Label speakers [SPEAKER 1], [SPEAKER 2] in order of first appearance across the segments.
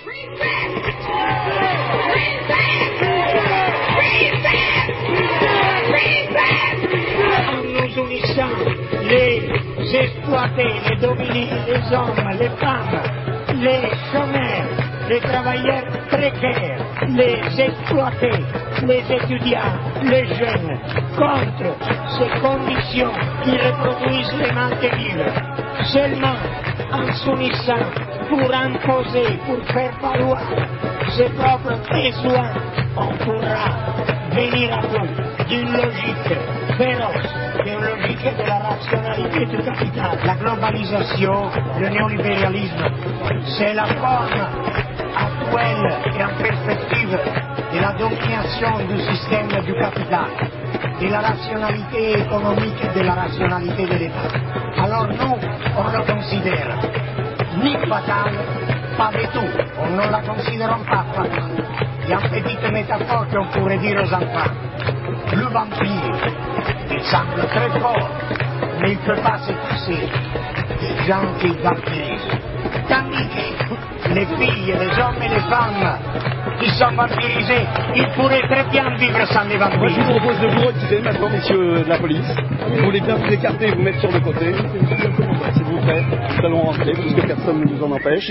[SPEAKER 1] En nous unissant, les exploités, les dominés, les hommes, les femmes, les chômeurs, les travailleurs précaires, les exploités, les étudiants, les jeunes, contre ces conditions qui reproduisent le mal de vivre. Seulement en s'unissant pour imposer, pour faire valoir ses propres besoins, on pourra venir à bout d'une logique féroce, d'une logique de la rationalité du capital. La globalisation, le néolibéralisme, c'est la forme actuelle et en perspective de la domination du système du capital, de la rationalité économique et de la rationalité de l'État. Alors nous, on le considère ni fatal, pas du tout. On ne la considère pas fatale. Il y a une petite métaphore qu'on pourrait dire aux enfants. Le vampire, il semble très fort, mais il ne peut pas s'effacer des gens qui vampirisent. Tandis que les filles, les hommes et les femmes qui sont vampirisés, ils pourraient très bien vivre sans les vampires.
[SPEAKER 2] Moi je vous propose de vous retirer maintenant, messieurs de la police. Vous voulez bien vous écarter et vous mettre sur le côté. S'il vous plaît, nous allons rentrer puisque personne ne nous en empêche.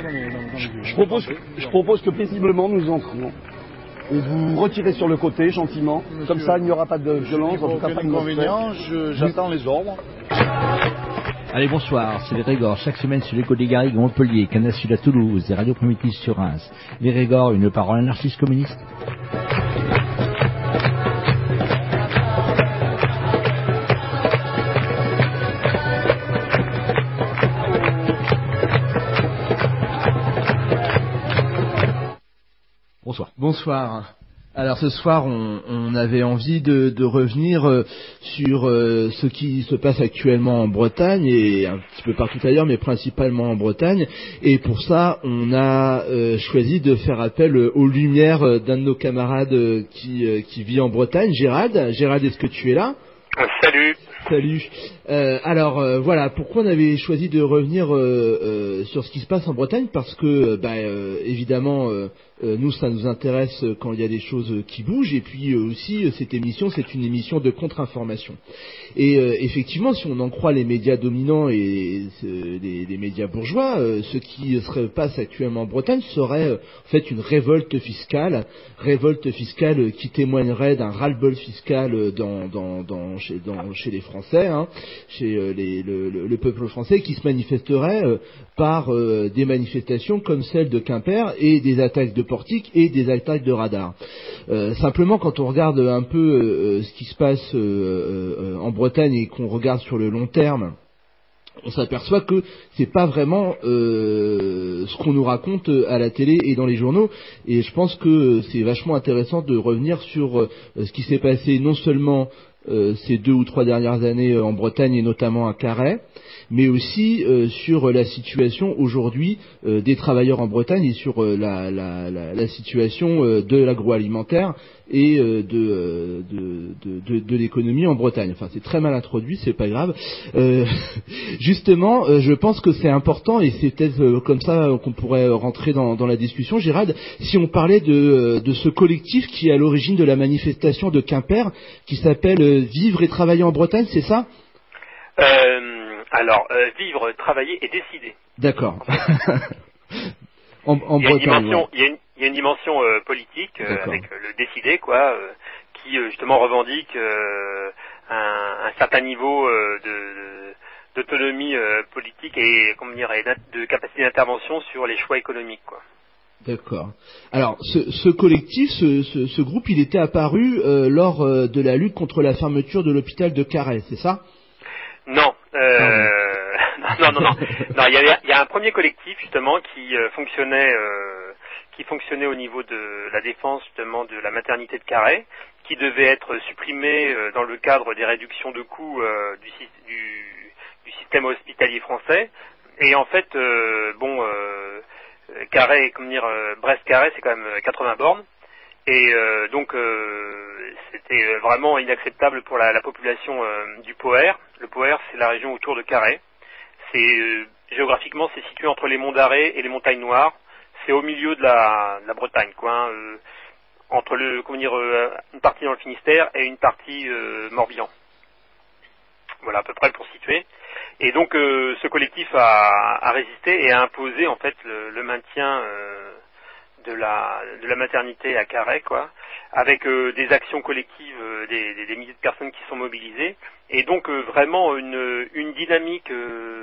[SPEAKER 2] Je propose que paisiblement nous entrions. Et vous retirez sur le côté gentiment, monsieur, comme ça il n'y aura pas de violence, en tout cas pas d'inconvénient,
[SPEAKER 3] j'attends les ordres.
[SPEAKER 4] Allez, bonsoir, c'est les Régors, chaque semaine sur l'écho des Garrigues à Montpellier, Canal Sud à Toulouse et Radio Primitive sur Reims. Les Régors, une parole anarchiste communiste.
[SPEAKER 5] Bonsoir. Bonsoir. Alors ce soir, on avait envie de revenir sur ce qui se passe actuellement en Bretagne et un petit peu partout ailleurs, mais principalement en Bretagne. Et pour ça, on a choisi de faire appel aux lumières d'un de nos camarades qui vit en Bretagne, Gérald. Gérald, est-ce que tu es là ?
[SPEAKER 6] Salut.
[SPEAKER 5] Salut. Alors voilà, pourquoi on avait choisi de revenir sur ce qui se passe en Bretagne ? Parce que, évidemment, nous, ça nous intéresse quand il y a des choses qui bougent. Et puis aussi, cette émission, c'est une émission de contre-information. Et effectivement, si on en croit les médias dominants et les médias bourgeois, ce qui se passe actuellement en Bretagne serait en fait une révolte fiscale qui témoignerait d'un ras-le-bol fiscal chez les Français, hein, chez le peuple français, qui se manifesterait par des manifestations comme celle de Quimper et des attaques de portiques et des attaques de radars. Simplement, quand on regarde un peu ce qui se passe en Bretagne et qu'on regarde sur le long terme, on s'aperçoit que c'est pas vraiment ce qu'on nous raconte à la télé et dans les journaux, et je pense que c'est vachement intéressant de revenir sur ce qui s'est passé non seulement ces 2 ou 3 dernières années en Bretagne et notamment à Carhaix, mais aussi sur la situation aujourd'hui des travailleurs en Bretagne et sur la situation de l'agroalimentaire et de l'économie en Bretagne. Enfin, c'est très mal introduit, c'est pas grave. Justement, je pense que c'est important et c'est peut-être comme ça qu'on pourrait rentrer dans la discussion. Gérald, si on parlait de ce collectif qui est à l'origine de la manifestation de Quimper, qui s'appelle Vivre et travailler en Bretagne, c'est ça ?
[SPEAKER 6] Alors, vivre, travailler et décider.
[SPEAKER 5] D'accord. en Bretagne.
[SPEAKER 6] Il y a une dimension politique avec le décider, quoi, qui justement revendique un certain niveau d'autonomie politique et comment dire, et de capacité d'intervention sur les choix économiques, quoi.
[SPEAKER 5] D'accord. Alors, ce collectif, ce groupe, il était apparu lors de la lutte contre la fermeture de l'hôpital de Carhaix, c'est ça ?
[SPEAKER 6] Non. Non. Il y a un premier collectif justement qui fonctionnait au niveau de la défense justement de la maternité de Carhaix, qui devait être supprimé dans le cadre des réductions de coûts du système hospitalier français. Et en fait, Carhaix, Brest-Carhaix, c'est quand même 80 bornes. Et donc c'était vraiment inacceptable pour la population du Poher. Le Poher, c'est la région autour de Carhaix. Géographiquement, c'est situé entre les monts d'Arrée et les montagnes Noires. c'est au milieu de la Bretagne, quoi, hein, entre une partie dans le Finistère et une partie Morbihan. Voilà à peu près pour situer. Et donc ce collectif a résisté et a imposé en fait le maintien de la maternité à Carhaix, quoi, avec des actions collectives, des milliers de personnes qui sont mobilisées, et donc vraiment une dynamique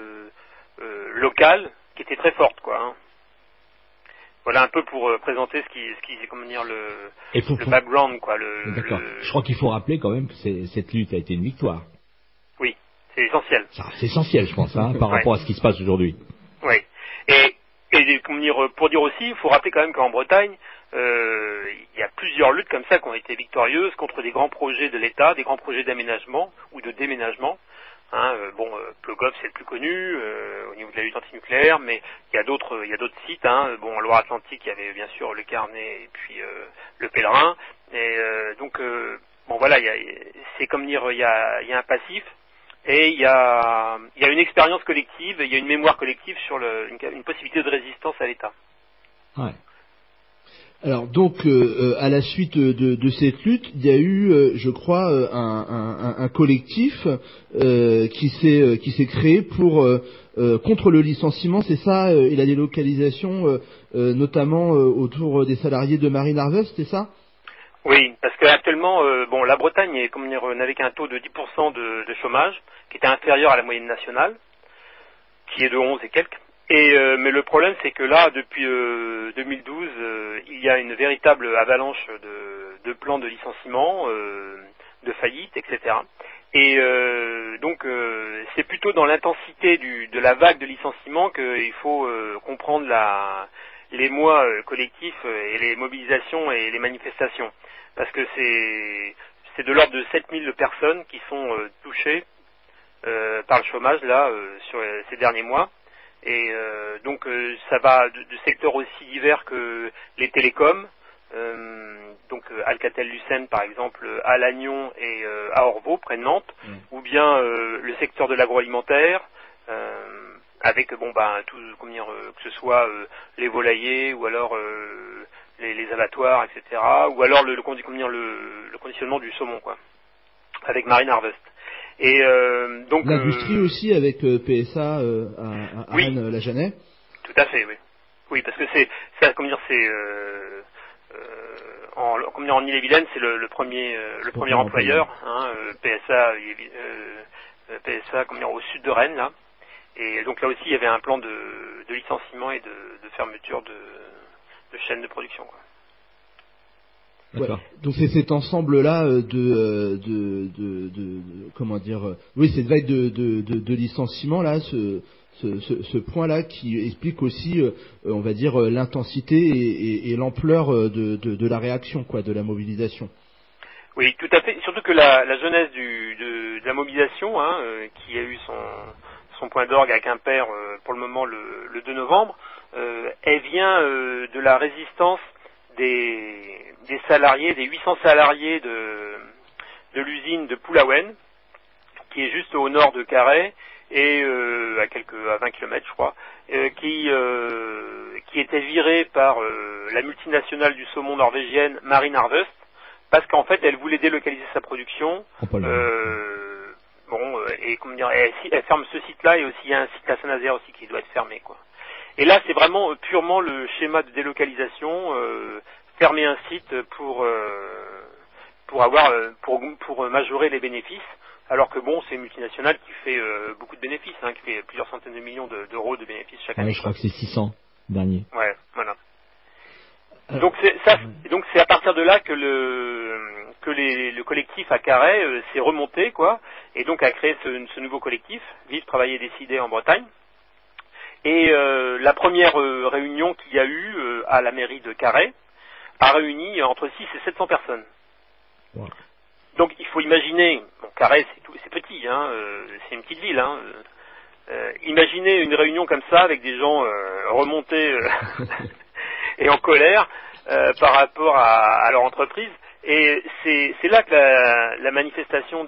[SPEAKER 6] locale qui était très forte, quoi. Hein. Voilà un peu pour présenter ce qui comment dire le background, quoi.
[SPEAKER 4] D'accord. Je crois qu'il faut rappeler quand même que cette lutte a été une victoire.
[SPEAKER 6] Oui, c'est essentiel.
[SPEAKER 4] Ça, c'est essentiel, je pense, hein, par rapport à ce qui se passe aujourd'hui.
[SPEAKER 6] Oui. Et comment dire, pour dire aussi, il faut rappeler quand même qu'en Bretagne, il y a plusieurs luttes comme ça qui ont été victorieuses contre des grands projets de l'État, des grands projets d'aménagement ou de déménagement. Hein, Plogoff c'est le plus connu au niveau de la lutte antinucléaire, mais il y a d'autres sites. Hein, en Loire-Atlantique, il y avait bien sûr le Carnet et puis le Pèlerin. Et donc voilà, c'est comme dire, il y a un passif. Et il y a une expérience collective, il y a une mémoire collective sur une possibilité de résistance à l'État.
[SPEAKER 5] Ouais. Alors donc à la suite de cette lutte, il y a eu, je crois, un collectif qui s'est créé pour contre le licenciement, c'est ça, et la délocalisation, notamment autour des salariés de Marine Harvest, c'est ça?
[SPEAKER 6] Oui, parce qu'actuellement, la Bretagne n'avait qu'un taux de 10% de chômage, qui était inférieur à la moyenne nationale, qui est de 11 et quelques. Mais le problème, c'est que là, depuis 2012, il y a une véritable avalanche de plans de licenciement, de faillite, etc. Et donc, c'est plutôt dans l'intensité de la vague de licenciement qu'il faut comprendre les mois collectifs et les mobilisations et les manifestations. Parce que c'est de l'ordre de 7000 personnes qui sont touchées par le chômage là sur ces derniers mois. Et donc ça va de secteurs aussi divers que les télécoms, donc Alcatel-Lucent par exemple à Lannion et à Orvaux près de Nantes, ou bien le secteur de l'agroalimentaire, avec tout que ce soit les volaillers ou alors les abattoirs, etc. Ou alors le conditionnement du saumon, quoi, avec Marine Harvest. Et donc
[SPEAKER 5] l'industrie aussi avec PSA à
[SPEAKER 6] oui,
[SPEAKER 5] Rennes-la-Jeunesse.
[SPEAKER 6] Tout à fait, oui. Oui, parce que en Ille-et-Vilaine, c'est le premier employeur, hein, PSA au sud de Rennes là. Et donc là aussi, il y avait un plan de licenciement et de fermeture de chaînes de production, quoi.
[SPEAKER 5] Ouais. Donc c'est cet ensemble-là comment dire, oui, cette vague de licenciements là, ce point-là qui explique aussi, on va dire, l'intensité et l'ampleur de la réaction, quoi, de la mobilisation.
[SPEAKER 6] Oui, tout à fait. Surtout que la jeunesse de la mobilisation, hein, qui a eu son point d'orgue à Quimper pour le moment le 2 novembre, elle vient de la résistance des salariés, des 800 salariés de l'usine de Poulaouen, qui est juste au nord de Carhaix et à 20 km je crois, qui était virée par la multinationale du saumon norvégienne Marine Harvest, parce qu'en fait elle voulait délocaliser sa production. Elle ferme ce site-là, et aussi il y a un site à Saint-Nazaire aussi qui doit être fermé, quoi. Et là, c'est vraiment purement le schéma de délocalisation, fermer un site pour majorer les bénéfices, alors que c'est une multinationale qui fait beaucoup de bénéfices, hein, qui fait plusieurs centaines de millions d'euros de bénéfices chaque année.
[SPEAKER 4] Je crois que c'est 600 dernier.
[SPEAKER 6] Ouais, voilà. Donc c'est à partir de là que le collectif à Carhaix s'est remonté, quoi, et donc a créé ce nouveau collectif, Vivre, Travailler, Décider en Bretagne. Et la première réunion qu'il y a eu à la mairie de Carhaix a réuni entre 6 et 700 personnes. Wow. Donc il faut imaginer, Carhaix c'est petit, hein, c'est une petite ville, hein. Imaginez une réunion comme ça avec des gens remontés et en colère par rapport à leur entreprise. Et c'est là que la manifestation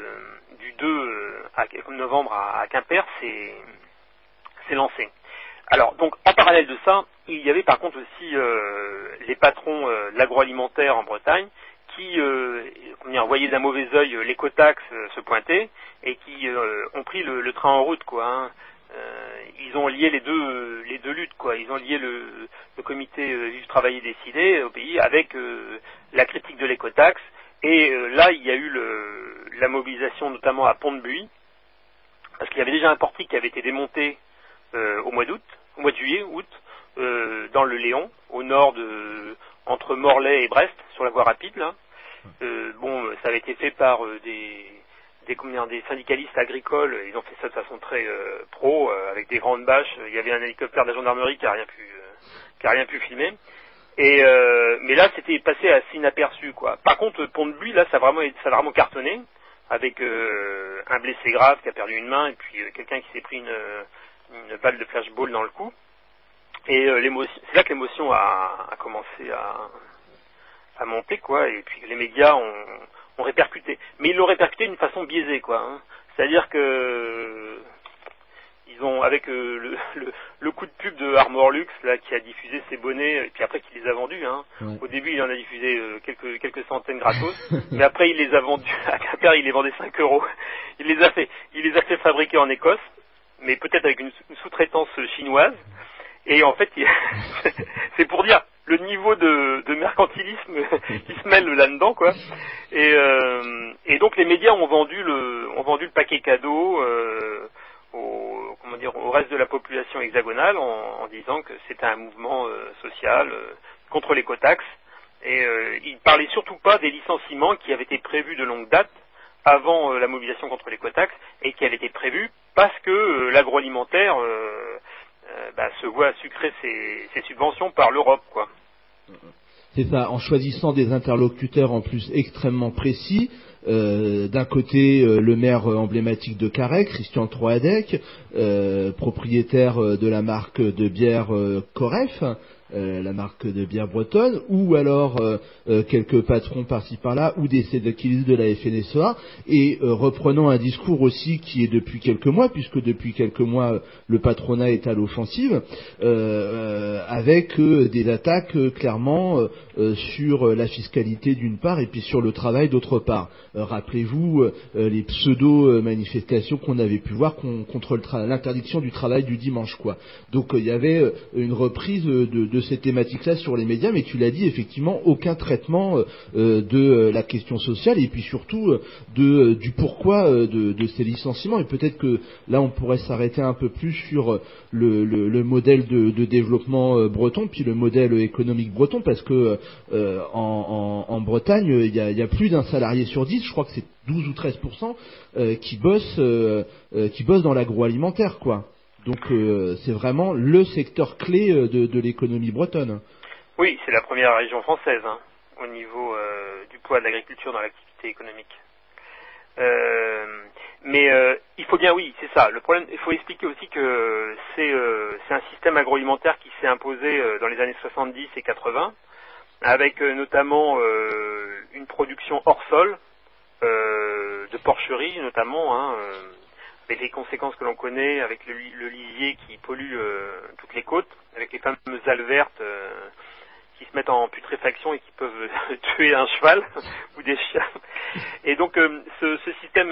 [SPEAKER 6] du 2 novembre à Quimper s'est lancée. Alors, donc, en parallèle de ça, il y avait par contre aussi les patrons de l'agroalimentaire en Bretagne qui voyaient d'un mauvais œil l'écotaxe se pointer et qui ont pris le train en route, quoi. Hein. Ils ont lié les deux luttes, quoi. Ils ont lié le comité Vivre, Travailler, Décider au pays avec la critique de l'écotaxe. Et là, il y a eu la mobilisation notamment à Pont-de-Buis, parce qu'il y avait déjà un portique qui avait été démonté au mois de juillet, dans le Léon, au nord entre Morlaix et Brest, sur la voie rapide, là. Ça avait été fait par des syndicalistes agricoles. Ils ont fait ça de façon très pro, avec des grandes bâches. Il y avait un hélicoptère de la gendarmerie qui a rien pu filmer. Mais là, c'était passé assez inaperçu, quoi. Par contre, Pont-de-Buis, là, ça a vraiment cartonné, avec un blessé grave qui a perdu une main et puis quelqu'un qui s'est pris une balle de flashball dans le cou. Et c'est là que l'émotion a commencé à monter, quoi. Et puis les médias ont répercuté. Mais ils l'ont répercuté d'une façon biaisée, quoi. Hein. C'est-à-dire que ils ont, avec le coup de pub de Armor Luxe, là, qui a diffusé ses bonnets, et puis après qui les a vendus, hein. Ouais. Au début, il en a diffusé quelques centaines gratos, mais après, il les a vendus à Quimper, il les vendait 5 €. Il les a fait fabriquer en Écosse, mais peut-être avec une sous-traitance chinoise. Et en fait, c'est pour dire le niveau de mercantilisme qui se mêle là-dedans, quoi. Et donc les médias ont vendu le paquet cadeau au reste de la population hexagonale en disant que c'était un mouvement social contre l'écotaxe. Et ils parlaient surtout pas des licenciements qui avaient été prévus de longue date avant la mobilisation contre l'écotaxe et qui avaient été prévus parce que l'agroalimentaire se voit sucrer ses subventions par l'Europe, quoi.
[SPEAKER 5] C'est ça, en choisissant des interlocuteurs en plus extrêmement précis. D'un côté, le maire emblématique de Carhaix, Christian Troadec, propriétaire de la marque de bière Coref, la marque de bière bretonne, ou alors quelques patrons par-ci par-là, ou des syndicalistes de la FNSEA, et reprenant un discours aussi qui est depuis quelques mois, puisque depuis quelques mois le patronat est à l'offensive, avec des attaques clairement sur la fiscalité d'une part, et puis sur le travail d'autre part. Rappelez-vous les pseudo-manifestations qu'on avait pu voir contre l'interdiction du travail du dimanche, quoi. Donc il y avait une reprise de ces thématiques-là sur les médias, mais tu l'as dit, effectivement, aucun traitement de la question sociale et puis surtout du pourquoi de ces licenciements. Et peut-être que là, on pourrait s'arrêter un peu plus sur le modèle de développement breton, puis le modèle économique breton, parce que en Bretagne, il y a plus d'un salarié sur 10, je crois que c'est 12 ou 13% qui bossent dans l'agroalimentaire, quoi. Donc c'est vraiment le secteur clé de l'économie bretonne.
[SPEAKER 6] Oui, c'est la première région française, hein, au niveau du poids de l'agriculture dans l'activité économique. Mais il faut bien, oui, c'est ça. Le problème, il faut expliquer aussi que c'est un système agroalimentaire qui s'est imposé dans les années 70 et 80, avec notamment une production hors sol, de porcherie notamment, hein, avec les conséquences que l'on connaît, avec le lisier qui pollue toutes les côtes, avec les fameuses algues vertes qui se mettent en putréfaction et qui peuvent tuer un cheval ou des chiens. Et donc ce système,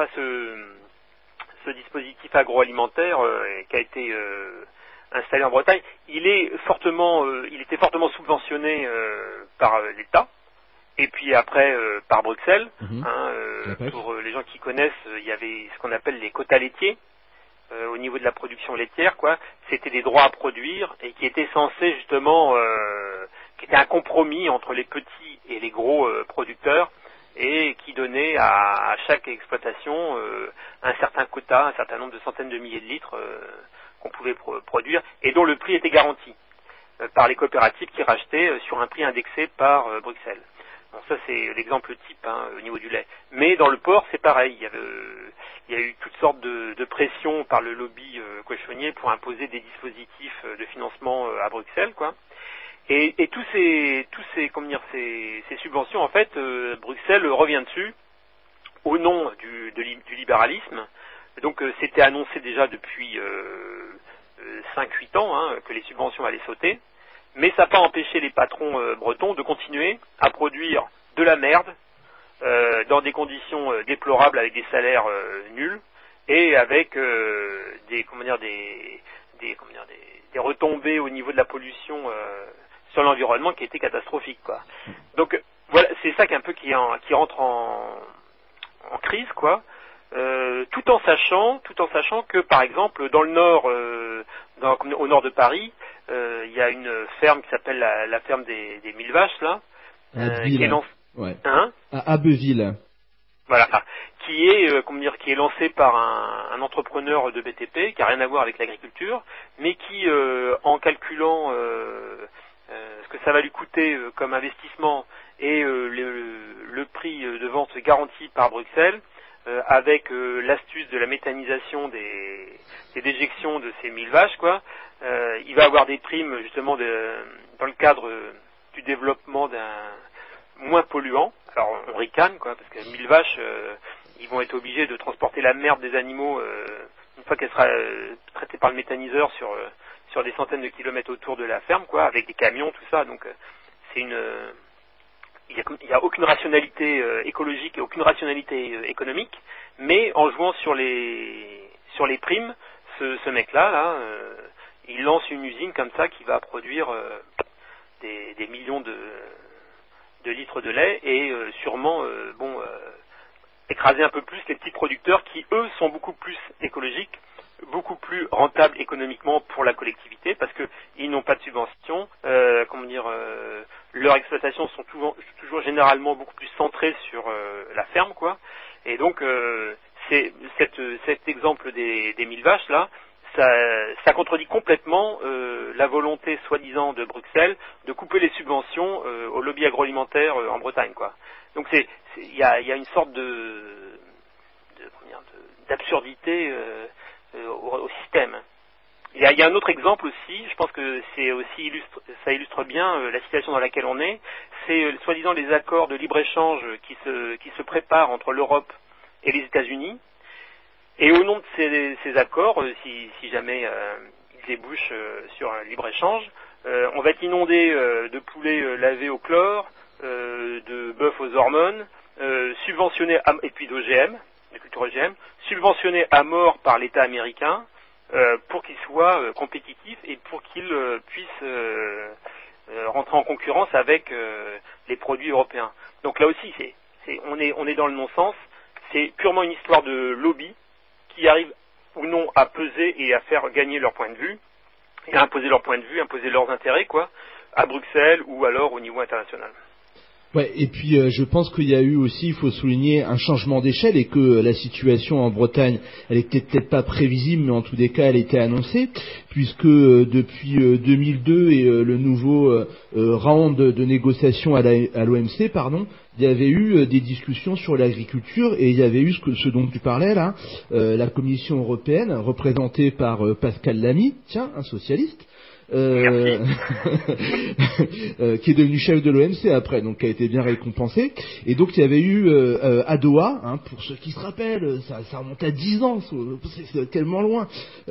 [SPEAKER 6] ce dispositif agroalimentaire qui a été installé en Bretagne, il était fortement subventionné par l'État. Et puis après par Bruxelles, pour les gens qui connaissent, il y avait ce qu'on appelle les quotas laitiers au niveau de la production laitière, quoi. C'était des droits à produire et qui étaient censés justement, qui étaient un compromis entre les petits et les gros producteurs et qui donnait à chaque exploitation un certain quota, un certain nombre de centaines de milliers de litres qu'on pouvait produire et dont le prix était garanti par les coopératives qui rachetaient sur un prix indexé par Bruxelles. Bon, ça c'est l'exemple type, hein, au niveau du lait. Mais dans le porc, c'est pareil. Il y a eu toutes sortes de pressions par le lobby cochonnier pour imposer des dispositifs de financement à Bruxelles, quoi. Et tous ces subventions, en fait, Bruxelles revient dessus au nom du libéralisme. Donc c'était annoncé déjà depuis 5-8 ans que les subventions allaient sauter, mais ça n'a pas empêché les patrons bretons de continuer à produire de la merde dans des conditions déplorables avec des salaires nuls et avec des retombées au niveau de la pollution sur l'environnement qui étaient catastrophiques, quoi. Donc voilà, c'est ça qui rentre en crise, quoi. Tout en sachant que par exemple dans le nord, au nord de Paris, il y a une ferme qui s'appelle la ferme des 1000 vaches là, qui est lancée,
[SPEAKER 5] à Abbeville.
[SPEAKER 6] Voilà, qui est lancée par un entrepreneur de BTP qui a rien à voir avec l'agriculture, mais qui en calculant ce que ça va lui coûter comme investissement et le prix de vente garanti par Bruxelles, avec l'astuce de la méthanisation des déjections de ces 1000 vaches, quoi, il va avoir des primes justement dans le cadre du développement d'un moins polluant. Alors on ricane, quoi, parce que 1000 vaches, ils vont être obligés de transporter la merde des animaux une fois qu'elle sera traitée par le méthaniseur sur des centaines de kilomètres autour de la ferme, quoi, avec des camions, tout ça. Donc il y a aucune rationalité écologique et aucune rationalité économique, mais en jouant sur les primes, ce mec-là, il lance une usine comme ça qui va produire des millions de litres de lait et sûrement écraser un peu plus les petits producteurs qui, eux, sont beaucoup plus écologiques, beaucoup plus rentables économiquement pour la collectivité parce qu'ils n'ont pas de subvention, leurs exploitations sont toujours généralement beaucoup plus centrées sur la ferme, quoi. Et donc c'est cet exemple des 1000 vaches là, ça contredit complètement la volonté soi-disant de Bruxelles de couper les subventions au lobby agroalimentaire en Bretagne, quoi. Donc il y a une sorte d'absurdité au système. Il y a un autre exemple aussi, je pense que ça illustre bien la situation dans laquelle on est, c'est soi-disant les accords de libre-échange qui se préparent entre l'Europe et les États-Unis. Et au nom de ces accords, si jamais ils débouchent sur un libre-échange, on va être inondé de poulets lavés au chlore, de bœufs aux hormones, subventionnés et puis d'OGM, de culture OGM, subventionnés à mort par l'État américain pour qu'ils soient compétitifs et pour qu'ils puissent rentrer en concurrence avec les produits européens. Donc là aussi, on est dans le non-sens. C'est purement une histoire de lobby qui arrivent ou non à peser et à faire gagner leur point de vue, et à imposer leur point de vue, imposer leurs intérêts, quoi, à Bruxelles ou alors au niveau international.
[SPEAKER 5] Ouais, et puis je pense qu'il y a eu aussi, il faut souligner, un changement d'échelle et que la situation en Bretagne, elle était peut-être pas prévisible, mais en tous les cas, elle était annoncée, puisque depuis 2002 et le nouveau round de négociations à l'OMC, il y avait eu des discussions sur l'agriculture et il y avait eu ce dont tu parlais là, la Commission européenne, représentée par Pascal Lamy, un socialiste, qui est devenu chef de l'OMC après, donc qui a été bien récompensé. Et donc il y avait eu à Doha, pour ceux qui se rappellent, ça remonte à 10 ans, c'est tellement loin,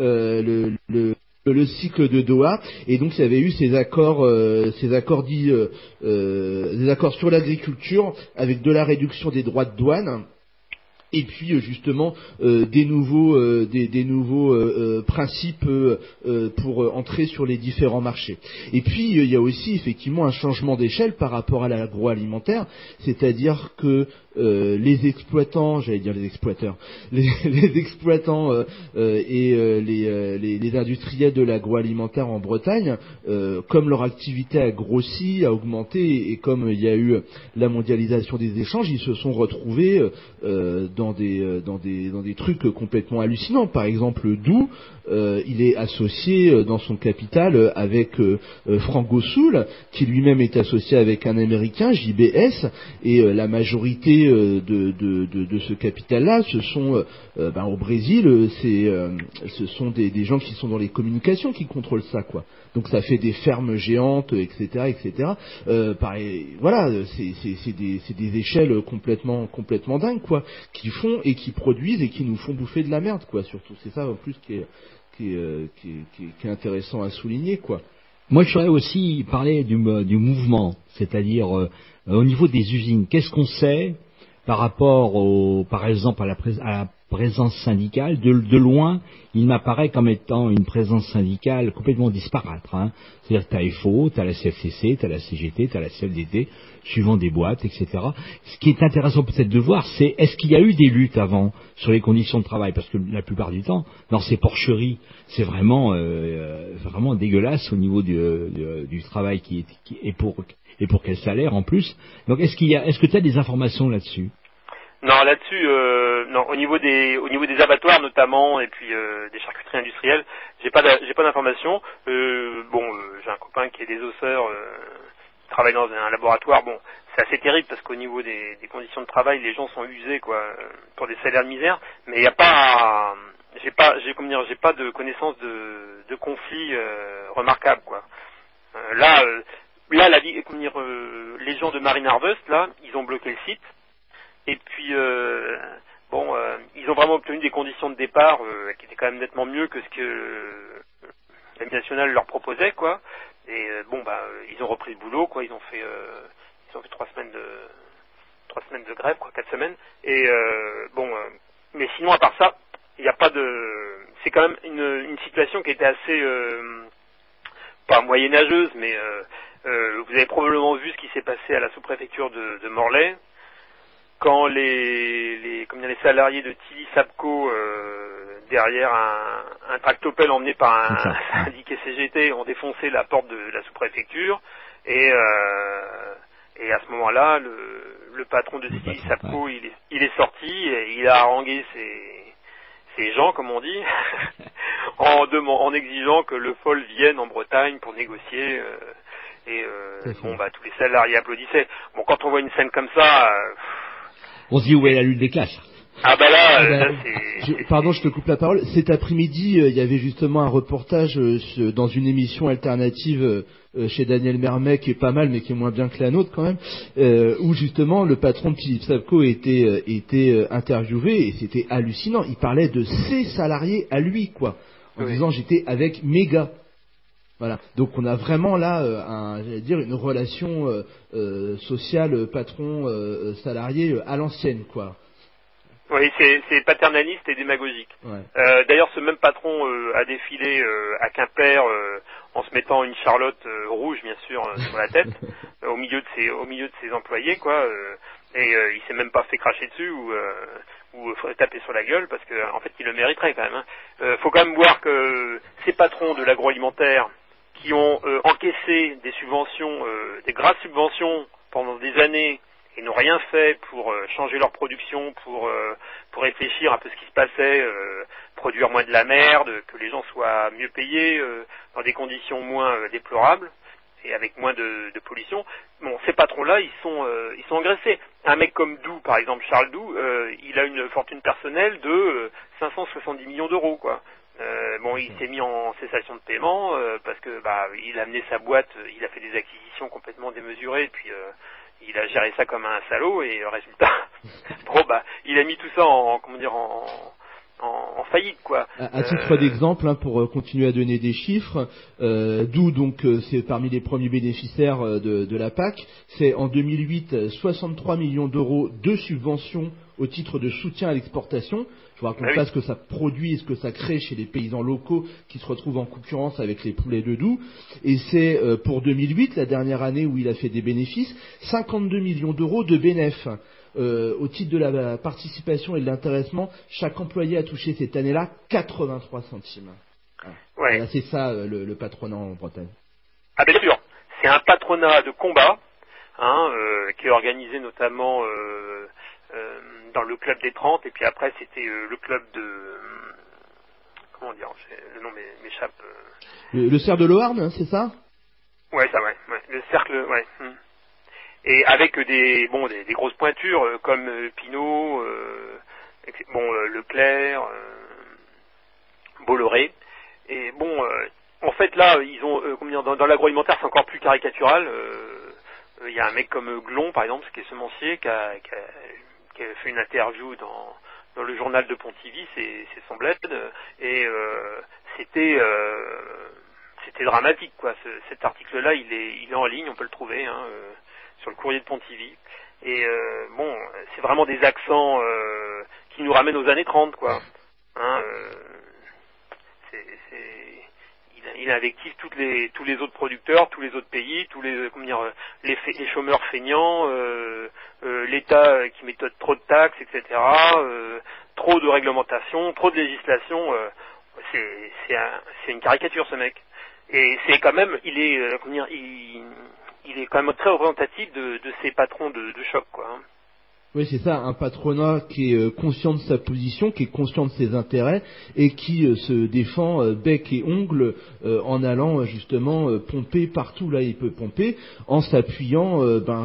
[SPEAKER 5] le cycle de Doha, et donc il y avait eu ces accords dits des accords sur l'agriculture avec de la réduction des droits de douane. Et puis justement des nouveaux principes pour entrer sur les différents marchés. Et puis il y a aussi effectivement un changement d'échelle par rapport à l'agroalimentaire, c'est-à-dire que les exploitants, les exploitants et les industriels de l'agroalimentaire en Bretagne, comme leur activité a grossi, a augmenté, et comme il y a eu la mondialisation des échanges, ils se sont retrouvés dans des trucs complètement hallucinants. Par exemple, Doux, il est associé dans son capital avec Frank Gossoul, qui lui-même est associé avec un Américain, JBS, et la majorité de ce capital-là, ce sont au Brésil, ce sont des gens qui sont dans les communications qui contrôlent ça, quoi. Donc ça fait des fermes géantes, etc., etc. Voilà, c'est des échelles complètement dingues, quoi, qui font et qui produisent et qui nous font bouffer de la merde, quoi. Surtout, c'est ça en plus qui qui est intéressant à souligner, quoi.
[SPEAKER 4] Moi, je voudrais aussi parler du mouvement, c'est-à-dire au niveau des usines. Qu'est-ce qu'on sait par rapport, par exemple, à la présence syndicale? De loin, il m'apparaît comme étant une présence syndicale complètement disparate. Hein. C'est-à-dire que tu as FO, tu as la CFTC, tu as la CGT, tu as la CFDT, suivant des boîtes, etc. Ce qui est intéressant peut-être de voir, c'est est-ce qu'il y a eu des luttes avant sur les conditions de travail? Parce que la plupart du temps, dans ces porcheries, c'est vraiment dégueulasse au niveau du travail et pour quel salaire en plus. Donc est-ce que tu as des informations là-dessus?
[SPEAKER 6] Non, là-dessus, non. Au niveau des abattoirs notamment, et puis des charcuteries industrielles, j'ai pas d'informations. J'ai un copain qui est désosseur, qui travaille dans un laboratoire. Bon, c'est assez terrible parce qu'au niveau des conditions de travail, les gens sont usés, quoi, pour des salaires de misère. Mais il y a pas, j'ai pas de connaissance de conflits remarquables, quoi. Les gens de Marine Harvest, là, ils ont bloqué le site. Et puis, ils ont vraiment obtenu des conditions de départ qui étaient quand même nettement mieux que ce que la nationale leur proposait, quoi. Et ils ont repris le boulot, quoi. Ils ont fait 3 semaines de grève, quoi, 4 semaines. Et mais sinon, à part ça, il n'y a pas de. C'est quand même une situation qui était assez pas moyenâgeuse, mais vous avez probablement vu ce qui s'est passé à la sous-préfecture de Morlaix. Quand les salariés de Tilly Sapco derrière un tractopelle emmené par un syndicat CGT ont défoncé la porte de la sous-préfecture et à ce moment-là le patron de Tilly Sapco il est sorti et il a harangué ces gens, comme on dit, en exigeant que le FOL vienne en Bretagne pour négocier tous les salariés applaudissaient. Bon, quand on voit une scène comme ça,
[SPEAKER 4] on se dit où est la lutte des classes.
[SPEAKER 6] Ah bah là,
[SPEAKER 5] Pardon, je te coupe la parole. Cet après-midi, il y avait justement un reportage dans une émission alternative chez Daniel Mermet, qui est pas mal, mais qui est moins bien que la nôtre quand même, où justement le patron de Philippe Sapco était interviewé et c'était hallucinant. Il parlait de ses salariés à lui, quoi, en disant j'étais avec mes gars. Voilà. Donc on a vraiment là une relation sociale patron-salarié à l'ancienne, quoi.
[SPEAKER 6] Oui, c'est paternaliste et démagogique.
[SPEAKER 5] Ouais.
[SPEAKER 6] D'ailleurs, ce même patron a défilé à Quimper en se mettant une charlotte rouge, bien sûr, sur la tête, au milieu de ses employés, quoi. Il s'est même pas fait cracher dessus ou taper sur la gueule parce que en fait, il le mériterait quand même. Hein. Faut quand même voir que ces patrons de l'agroalimentaire qui ont encaissé des subventions, des grasses subventions pendant des années et n'ont rien fait pour changer leur production, pour réfléchir un peu ce qui se passait, produire moins de la merde, que les gens soient mieux payés, dans des conditions moins déplorables et avec moins de pollution. Bon, ces patrons-là, ils sont engraissés. Un mec comme Doux, par exemple, Charles Doux, il a une fortune personnelle de 570 millions d'euros, quoi. Il s'est mis en cessation de paiement parce que il a amené sa boîte, il a fait des acquisitions complètement démesurées, puis il a géré ça comme un salaud et résultat, il a mis tout ça en faillite, quoi.
[SPEAKER 5] À titre d'exemple, pour continuer à donner des chiffres, d'où donc c'est parmi les premiers bénéficiaires de la PAC, c'est en 2008 63 millions d'euros de subventions au titre de soutien à l'exportation. Je vous raconte pas ce que ça produit et ce que ça crée chez les paysans locaux qui se retrouvent en concurrence avec les poulets de Doux. Et c'est pour 2008, la dernière année où il a fait des bénéfices, 52 millions d'euros de bénéfices. Au titre de la participation et de l'intéressement, chaque employé a touché cette année-là 83 centimes. Voilà, c'est ça le patronat en Bretagne.
[SPEAKER 6] Ah bien sûr, c'est un patronat de combat, qui est organisé notamment dans le club des 30, et puis après c'était le club de... Comment dire, le nom m'échappe.
[SPEAKER 5] Le cerf de Loarn, c'est ça?
[SPEAKER 6] Ouais, le cercle, ouais. Et avec des grosses pointures comme Pinault, Leclerc, Bolloré. Et en fait là, ils ont dans l'agroalimentaire, c'est encore plus caricatural. Il y a un mec comme Glon, par exemple, qui est semencier, qui a fait une interview dans dans le journal de Pontivy, c'est son bled, et c'était dramatique, quoi. Cet article-là, il est en ligne, on peut le trouver sur le courrier de Pontivy. Et bon, c'est vraiment des accents qui nous ramènent aux années 30, quoi. Il invective tous les autres producteurs, tous les autres pays, les chômeurs feignants, l'État qui met trop de taxes, etc. Trop de réglementation, trop de législation. C'est une caricature, ce mec. Et c'est quand même, il est quand même très représentatif de ces patrons de choc, quoi.
[SPEAKER 5] Oui, c'est ça, un patronat qui est conscient de sa position, qui est conscient de ses intérêts et qui se défend bec et ongle en allant justement pomper partout là où il peut pomper, en s'appuyant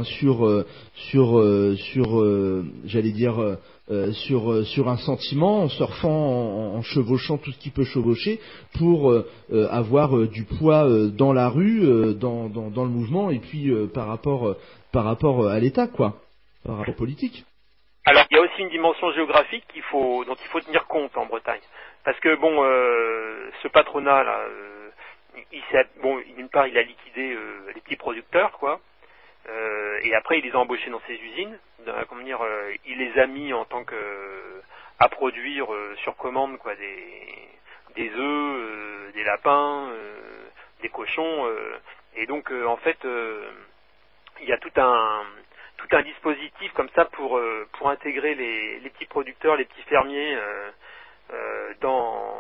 [SPEAKER 5] sur un sentiment, en surfant, en chevauchant tout ce qu'il peut chevaucher pour avoir du poids dans la rue, dans le mouvement et puis par rapport à l'État, quoi. Par rapport politique.
[SPEAKER 6] Alors, il y a aussi une dimension géographique dont il faut tenir compte en Bretagne. Parce que, bon, ce patronat-là, d'une part, il a liquidé les petits producteurs, quoi. Et après, il les a embauchés dans ses usines. Il les a mis en tant à produire sur commande, quoi, des œufs, des lapins, des cochons. Et donc, en fait, il y a tout un dispositif comme ça pour intégrer les petits producteurs, les petits fermiers dans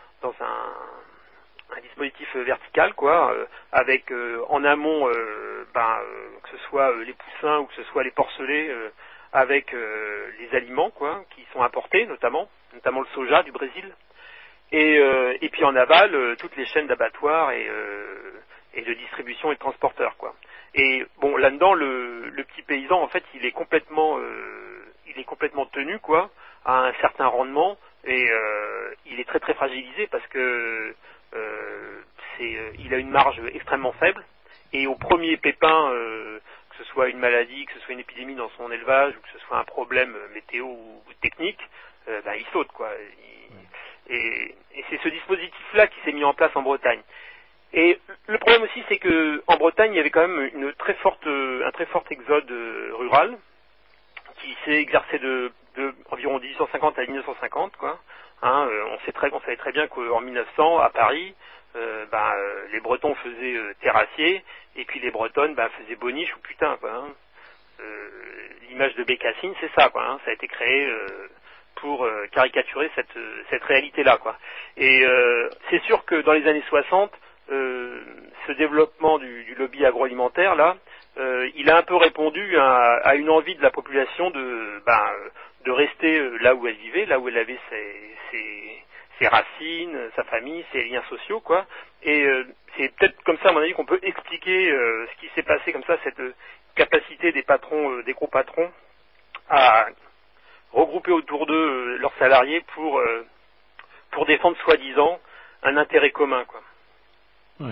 [SPEAKER 6] un dispositif vertical, quoi, avec en amont que ce soit les poussins ou que ce soit les porcelets avec les aliments, quoi, qui sont importés notamment le soja du Brésil, et puis en aval toutes les chaînes d'abattoirs et de distribution et de transporteurs, quoi. Et bon, là-dedans, le petit paysan, en fait, il est complètement tenu, quoi, à un certain rendement, et il est très très fragilisé parce que il a une marge extrêmement faible, et au premier pépin, que ce soit une maladie, que ce soit une épidémie dans son élevage, ou que ce soit un problème météo ou technique, il saute, quoi. Et c'est ce dispositif-là qui s'est mis en place en Bretagne. Et le problème aussi, c'est que en Bretagne, il y avait quand même un très fort exode rural qui s'est exercé de environ 1850 à 1950, quoi. On savait très bien qu'en 1900, à Paris, les Bretons faisaient terrassier, et puis les Bretonnes faisaient boniche ou putain, quoi. L'image de Bécassine, c'est ça, quoi. Ça a été créé pour caricaturer cette réalité-là, quoi. Et c'est sûr que dans les années 60, ce développement du lobby agroalimentaire, là, il a un peu répondu à une envie de la population de rester là où elle vivait, là où elle avait ses racines, sa famille, ses liens sociaux, quoi. Et c'est peut-être comme ça, à mon avis, qu'on peut expliquer ce qui s'est passé comme ça, cette capacité des patrons, des gros patrons, à regrouper autour d'eux leurs salariés pour défendre soi-disant un intérêt commun, quoi.
[SPEAKER 5] Ouais.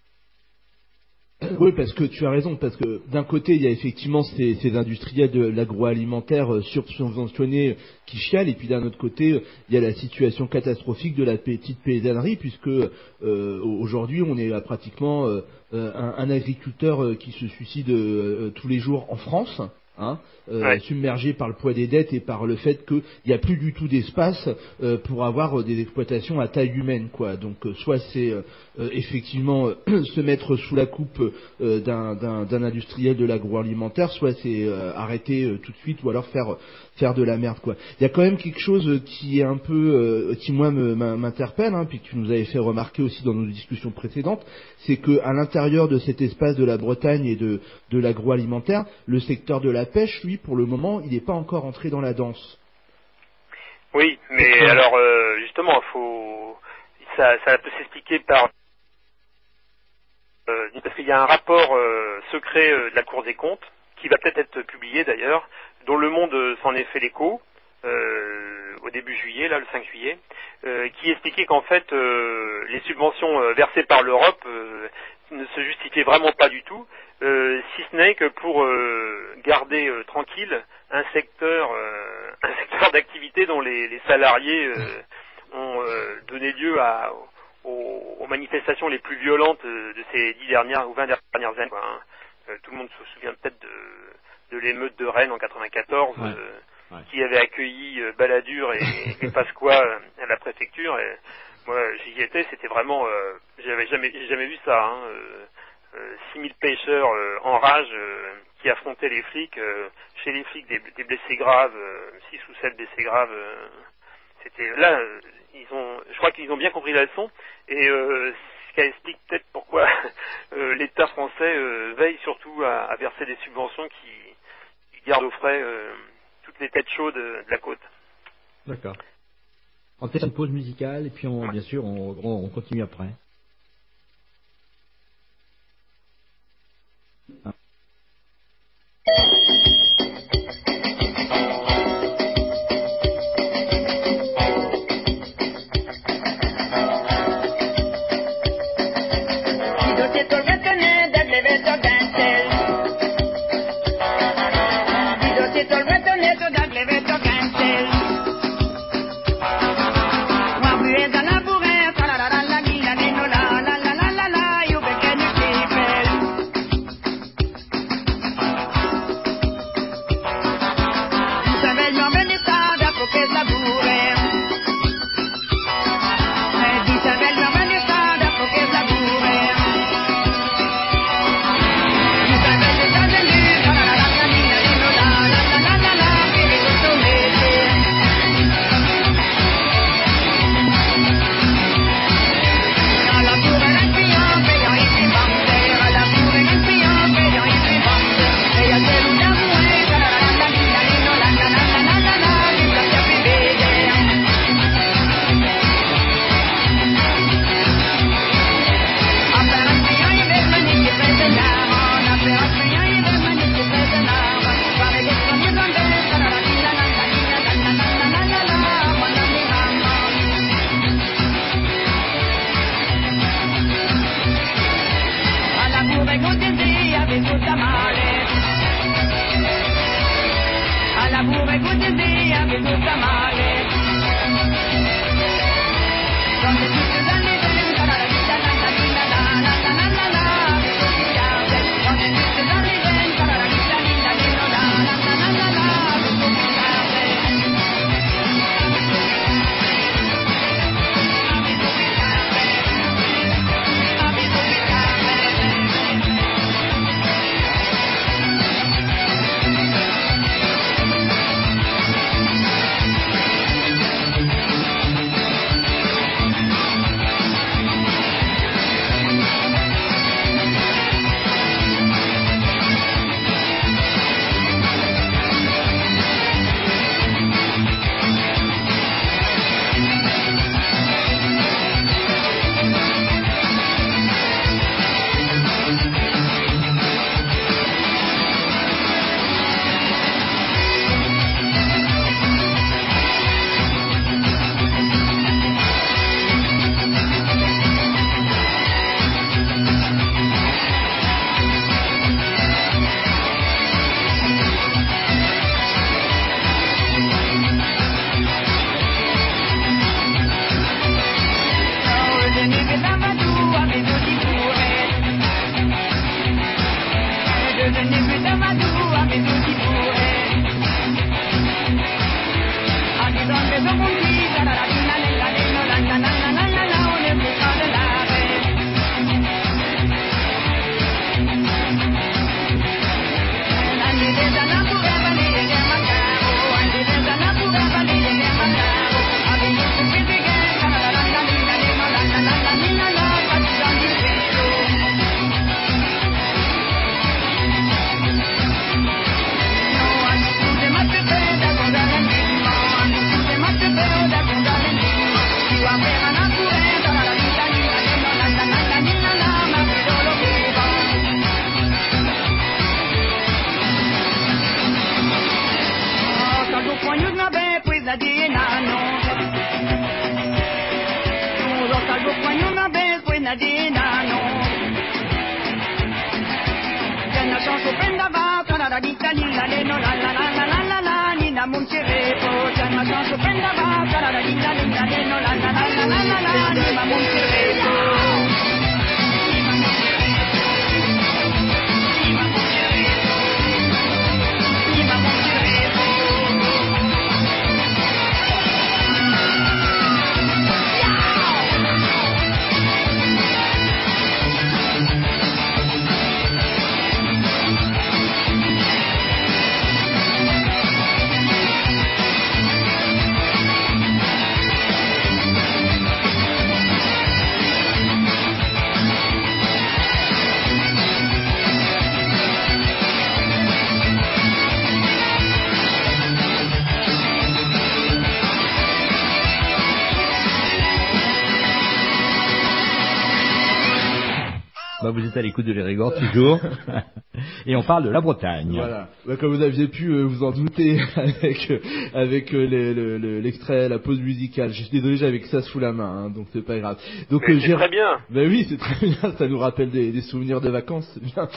[SPEAKER 5] Oui, parce que tu as raison, parce que d'un côté, il y a effectivement ces industriels de l'agroalimentaire subventionnés qui chialent, et puis d'un autre côté, il y a la situation catastrophique de la petite paysannerie, puisque aujourd'hui, on est à pratiquement un agriculteur qui se suicide tous les jours en France. Submergé par le poids des dettes et par le fait qu'il n'y a plus du tout d'espace pour avoir des exploitations à taille humaine, quoi. Donc soit c'est effectivement se mettre sous la coupe d'un industriel de l'agroalimentaire, soit c'est arrêter tout de suite, ou alors faire de la merde, quoi. Il y a quand même quelque chose qui est un peu qui moi m'interpelle, puis que tu nous avais fait remarquer aussi dans nos discussions précédentes, c'est que à l'intérieur de cet espace de la Bretagne et de l'agroalimentaire, le secteur de la pêche, lui, pour le moment, il n'est pas encore entré dans la danse.
[SPEAKER 6] Oui, mais alors justement, ça peut s'expliquer par parce qu'il y a un rapport secret de la Cour des comptes qui va peut-être être publié d'ailleurs, dont Le Monde s'en est fait l'écho au début juillet, là le 5 juillet, qui expliquait qu'en fait les subventions versées par l'Europe ne se justifiaient vraiment pas du tout, si ce n'est que pour garder tranquille un secteur d'activité dont les salariés ont donné lieu aux manifestations les plus violentes de ces 10 dernières ou 20 dernières années, quoi, hein. Tout le monde se souvient peut-être de l'émeute de Rennes en 94, qui avait accueilli Balladur et Pasqua à la préfecture. Et moi, j'y étais, c'était vraiment, j'ai jamais vu ça, hein. 6000 pêcheurs en rage qui affrontaient les flics. Chez les flics, des blessés graves, 6 ou 7 blessés graves. C'était là, je crois qu'ils ont bien compris la leçon. Et ce qui explique peut-être pourquoi l'État français veille surtout à verser des subventions qui gardent au frais toutes les têtes chaudes de la côte.
[SPEAKER 4] D'accord. On va peut-être une pause musicale et puis bien sûr on continue après.
[SPEAKER 3] Nina Muncherepo, Chana
[SPEAKER 4] Vous êtes à l'écoute de l'Érigord toujours, et on parle de la Bretagne.
[SPEAKER 5] Voilà. Comme vous aviez pu vous en douter avec l'extrait, la pause musicale. Je suis désolé, j'avais que ça sous la main, hein, donc c'est pas grave. Donc
[SPEAKER 6] c'est très bien.
[SPEAKER 5] Ben oui, c'est très bien. Ça nous rappelle des souvenirs de vacances. C'est bien.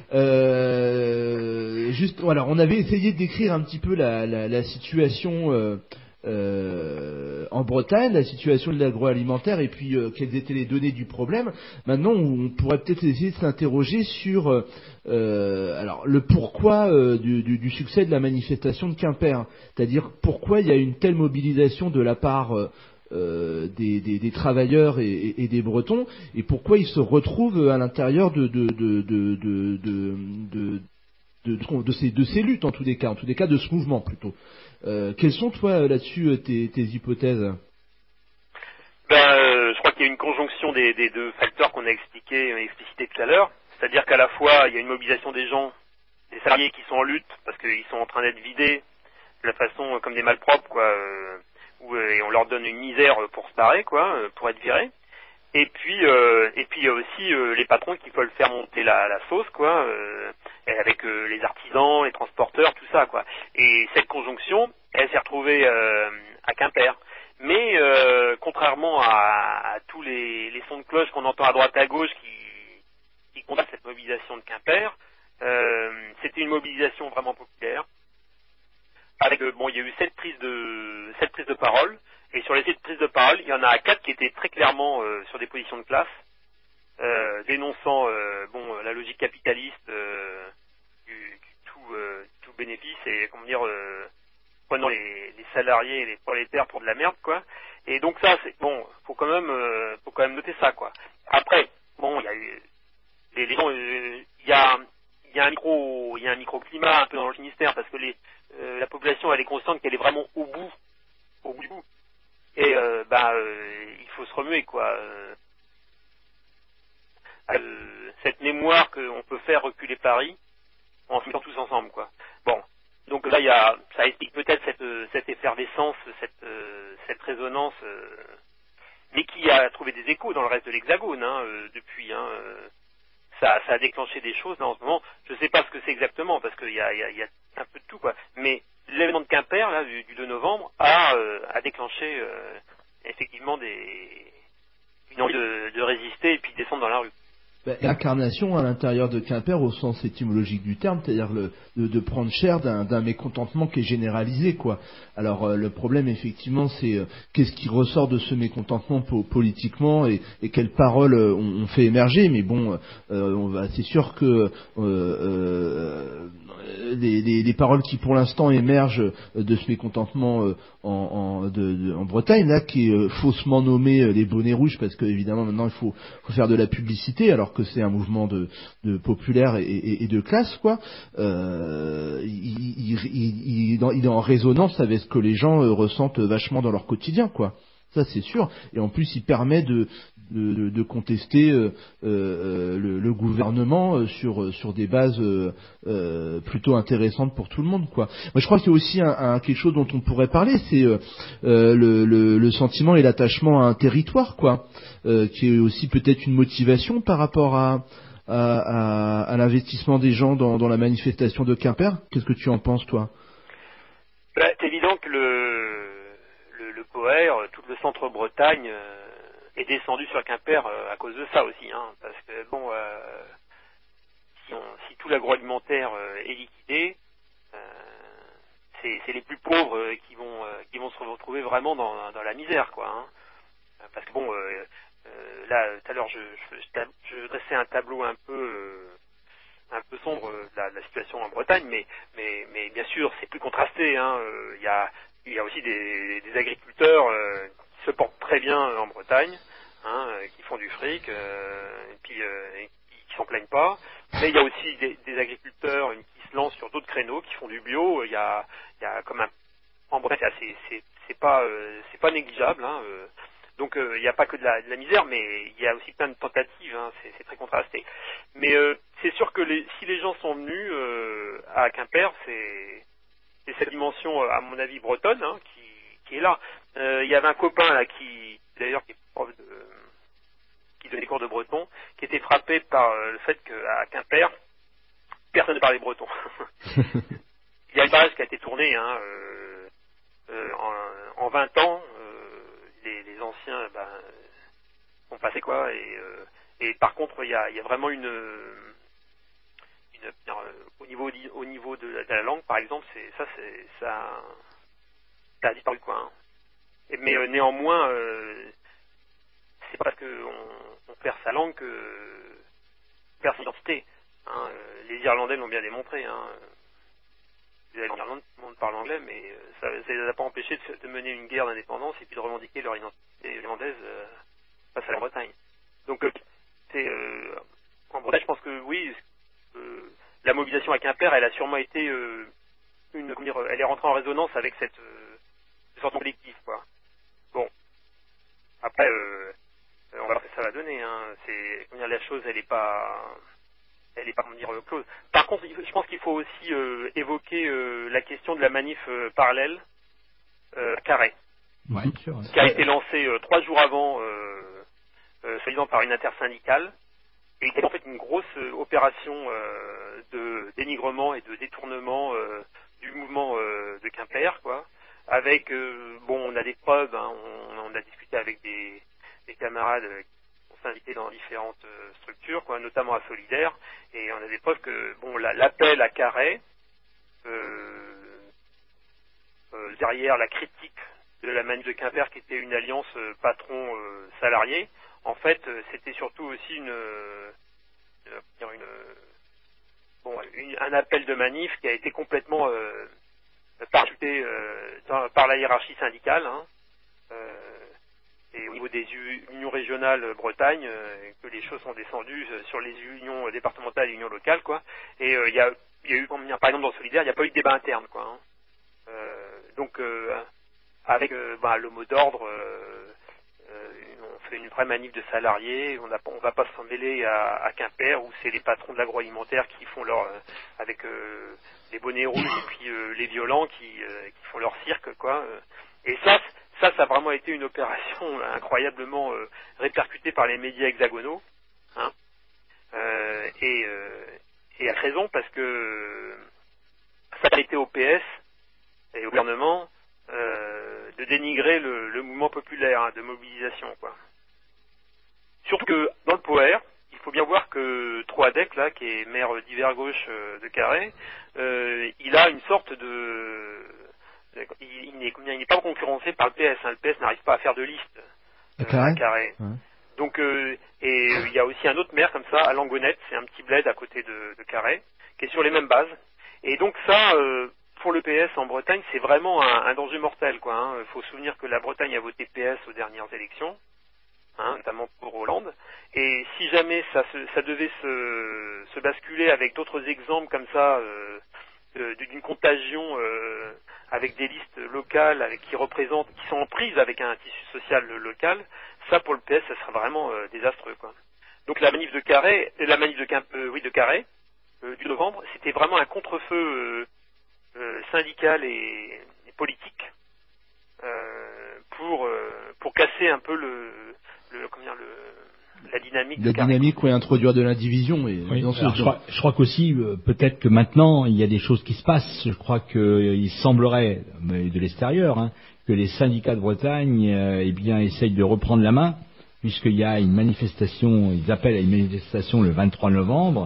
[SPEAKER 5] Juste, voilà, on avait essayé de décrire un petit peu la situation. En Bretagne, la situation de l'agroalimentaire et puis quelles étaient les données du problème. Maintenant, on pourrait peut-être essayer de s'interroger sur alors le pourquoi du succès de la manifestation de Quimper, c'est-à-dire pourquoi il y a une telle mobilisation de la part des travailleurs et des Bretons, et pourquoi ils se retrouvent à l'intérieur de ces luttes en tous les cas de ce mouvement plutôt. Quelles sont, toi, là-dessus, tes hypothèses?
[SPEAKER 6] Je crois qu'il y a une conjonction des deux facteurs qu'on a explicités tout à l'heure. C'est-à-dire qu'à la fois, il y a une mobilisation des gens, des salariés qui sont en lutte, parce qu'ils sont en train d'être vidés de la façon comme des malpropres, quoi, et on leur donne une misère pour se barrer, quoi, pour être virés. Et puis il y a aussi les patrons qui veulent faire monter la sauce, quoi, avec les artisans, les transporteurs, tout ça, quoi. Et cette conjonction, elle s'est retrouvée à Quimper. Mais contrairement à tous les sons de cloche qu'on entend à droite à gauche qui combattent cette mobilisation de Quimper, c'était une mobilisation vraiment populaire. Avec il y a eu 7 prises de parole. Et sur les 7 prises de parole, il y en a 4 qui étaient très clairement sur des positions de classe, dénonçant la logique capitaliste du tout bénéfice et prenant les salariés et les prolétaires pour de la merde, quoi. Et donc ça, c'est bon, faut quand même noter ça, quoi. Après, il y a eu les gens, il y a un microclimat un peu dans le Finistère parce que la population elle est consciente qu'elle est vraiment au bout du bout. Et il faut se remuer, quoi. Cette mémoire qu'on peut faire reculer Paris en se mettant tous ensemble, quoi. Bon, donc là ça explique peut-être cette effervescence, cette résonance, mais qui a trouvé des échos dans le reste de l'Hexagone, depuis. Ça a déclenché des choses là en ce moment. Je ne sais pas ce que c'est exactement parce qu'il y a un peu de tout, quoi. Mais l'événement de Quimper là du 2 novembre a déclenché effectivement une envie de résister et puis de descendre dans la rue.
[SPEAKER 5] L'incarnation à l'intérieur de Quimper au sens étymologique du terme, c'est-à-dire de prendre cher d'un mécontentement qui est généralisé, quoi. Alors le problème effectivement c'est qu'est-ce qui ressort de ce mécontentement politiquement et quelles paroles on fait émerger, mais bon c'est sûr que les paroles qui pour l'instant émergent de ce mécontentement en Bretagne là, qui est faussement nommé les bonnets rouges, parce que évidemment maintenant il faut faire de la publicité alors que c'est un mouvement de populaire et de classe, quoi. Il est en résonance avec ce que les gens ressentent vachement dans leur quotidien, quoi. Ça c'est sûr. Et en plus il permet de contester le gouvernement sur des bases plutôt intéressantes pour tout le monde, quoi. Moi je crois qu'il y a aussi quelque chose dont on pourrait parler, c'est le sentiment et l'attachement à un territoire, quoi, qui est aussi peut-être une motivation par rapport à l'investissement des gens dans la manifestation de Quimper. Qu'est-ce que tu en penses, toi?
[SPEAKER 6] C'est évident que le POER, tout le centre-Bretagne est descendu sur Quimper à cause de ça aussi, parce que si tout l'agroalimentaire est liquidé, c'est les plus pauvres qui vont se retrouver vraiment dans la misère, quoi. Hein. Parce que bon, là, tout à l'heure, je dressais un tableau un peu sombre de la situation en Bretagne, mais bien sûr, c'est plus contrasté. Hein. Il y a aussi des agriculteurs qui se portent très bien en Bretagne, hein, qui font du fric, et puis qui s'en plaignent pas. Mais il y a aussi des agriculteurs qui se lancent sur d'autres créneaux, qui font du bio. Il y a comme en Bretagne, c'est pas négligeable. Hein, donc il n'y a pas que de la misère, mais il y a aussi plein de tentatives. Hein, c'est très contrasté. Mais c'est sûr que si les gens sont venus à Quimper, c'est cette dimension, à mon avis, bretonne, hein, qui est là. Il y avait un copain là qui est prof qui donnait des cours de breton, qui était frappé par le fait qu'à Quimper, personne ne parlait breton. Il y a une page qui a été tournée, hein, en 20 ans, les anciens ont passé quoi, et par contre il y a vraiment au niveau de la langue, par exemple, ça a disparu, quoi. Hein. Mais néanmoins, c'est pas parce qu'on perd sa langue qu'on perd son identité. Hein. Les Irlandais l'ont bien démontré. Hein. Les Irlandais, tout le monde parle anglais, mais ça ne les a pas empêchés de mener une guerre d'indépendance et puis de revendiquer leur identité irlandaise face à la Bretagne. Donc, en Bretagne, je pense que oui, la mobilisation à Quimper, elle a sûrement été elle est rentrée en résonance avec cette sorte de collectif, quoi. Bon, après, on va voir ce que ça va donner. Hein. La chose, elle est pas close. Par contre, je pense qu'il faut aussi évoquer la question de la manif parallèle à Carhaix,
[SPEAKER 4] Ouais, sûr.
[SPEAKER 6] Qui a été lancée 3 jours avant, soi-disant par une intersyndicale, et qui est en fait une grosse opération de dénigrement et de détournement du mouvement de Quimper, quoi. Avec, on a des preuves, hein, on a discuté avec des camarades qui sont invités dans différentes structures, quoi, notamment à Solidaire, et on a des preuves que, l'appel à Carhaix, derrière la critique de la manif de Quimper, qui était une alliance patron-salarié, en fait, c'était surtout aussi un appel de manif qui a été complètement parachuté par la hiérarchie syndicale, hein, et au niveau des unions régionales Bretagne, que les choses sont descendues sur les unions départementales et unions locales, quoi. Et il y a eu, par exemple, dans Solidaire, il n'y a pas eu de débat interne, quoi. Hein. Donc, avec le mot d'ordre, on fait une vraie manif de salariés, on va pas s'en mêler à Quimper, où c'est les patrons de l'agroalimentaire qui font avec les bonnets rouges et puis les violents qui font leur cirque, quoi. Et ça a vraiment été une opération incroyablement répercutée par les médias hexagonaux, hein. Et à raison, parce que ça a été au PS et au gouvernement de dénigrer le mouvement populaire, hein, de mobilisation, quoi. Surtout que dans le POER, il faut bien voir que Troadec, là, qui est maire d'hiver gauche de Carhaix, il a une sorte il n'est pas concurrencé par le PS. Hein. Le PS n'arrive pas à faire de liste à Carhaix. Ouais. Donc, et il y a aussi un autre maire comme ça, à Langonette, c'est un petit bled à côté de Carhaix, qui est sur les mêmes bases. Et donc ça, pour le PS en Bretagne, c'est vraiment un danger mortel, quoi. Hein. Il faut se souvenir que la Bretagne a voté PS aux dernières élections, hein, notamment pour Hollande. Et si jamais ça devait se basculer avec d'autres exemples comme ça, d'une contagion avec des listes locales qui sont en prise avec un tissu social local, ça pour le PS, ça serait vraiment désastreux, quoi. Donc la manif de Carhaix, de Carhaix, du novembre, c'était vraiment un contre-feu syndical et politique pour casser un peu la dynamique.
[SPEAKER 5] La dynamique, oui, introduire de l'indivision. Et
[SPEAKER 4] oui, je crois qu'aussi, peut-être que maintenant, il y a des choses qui se passent. Je crois qu'il semblerait, mais de l'extérieur, hein, que les syndicats de Bretagne essayent de reprendre la main, puisqu'il y a une manifestation, ils appellent à une manifestation le 23 novembre,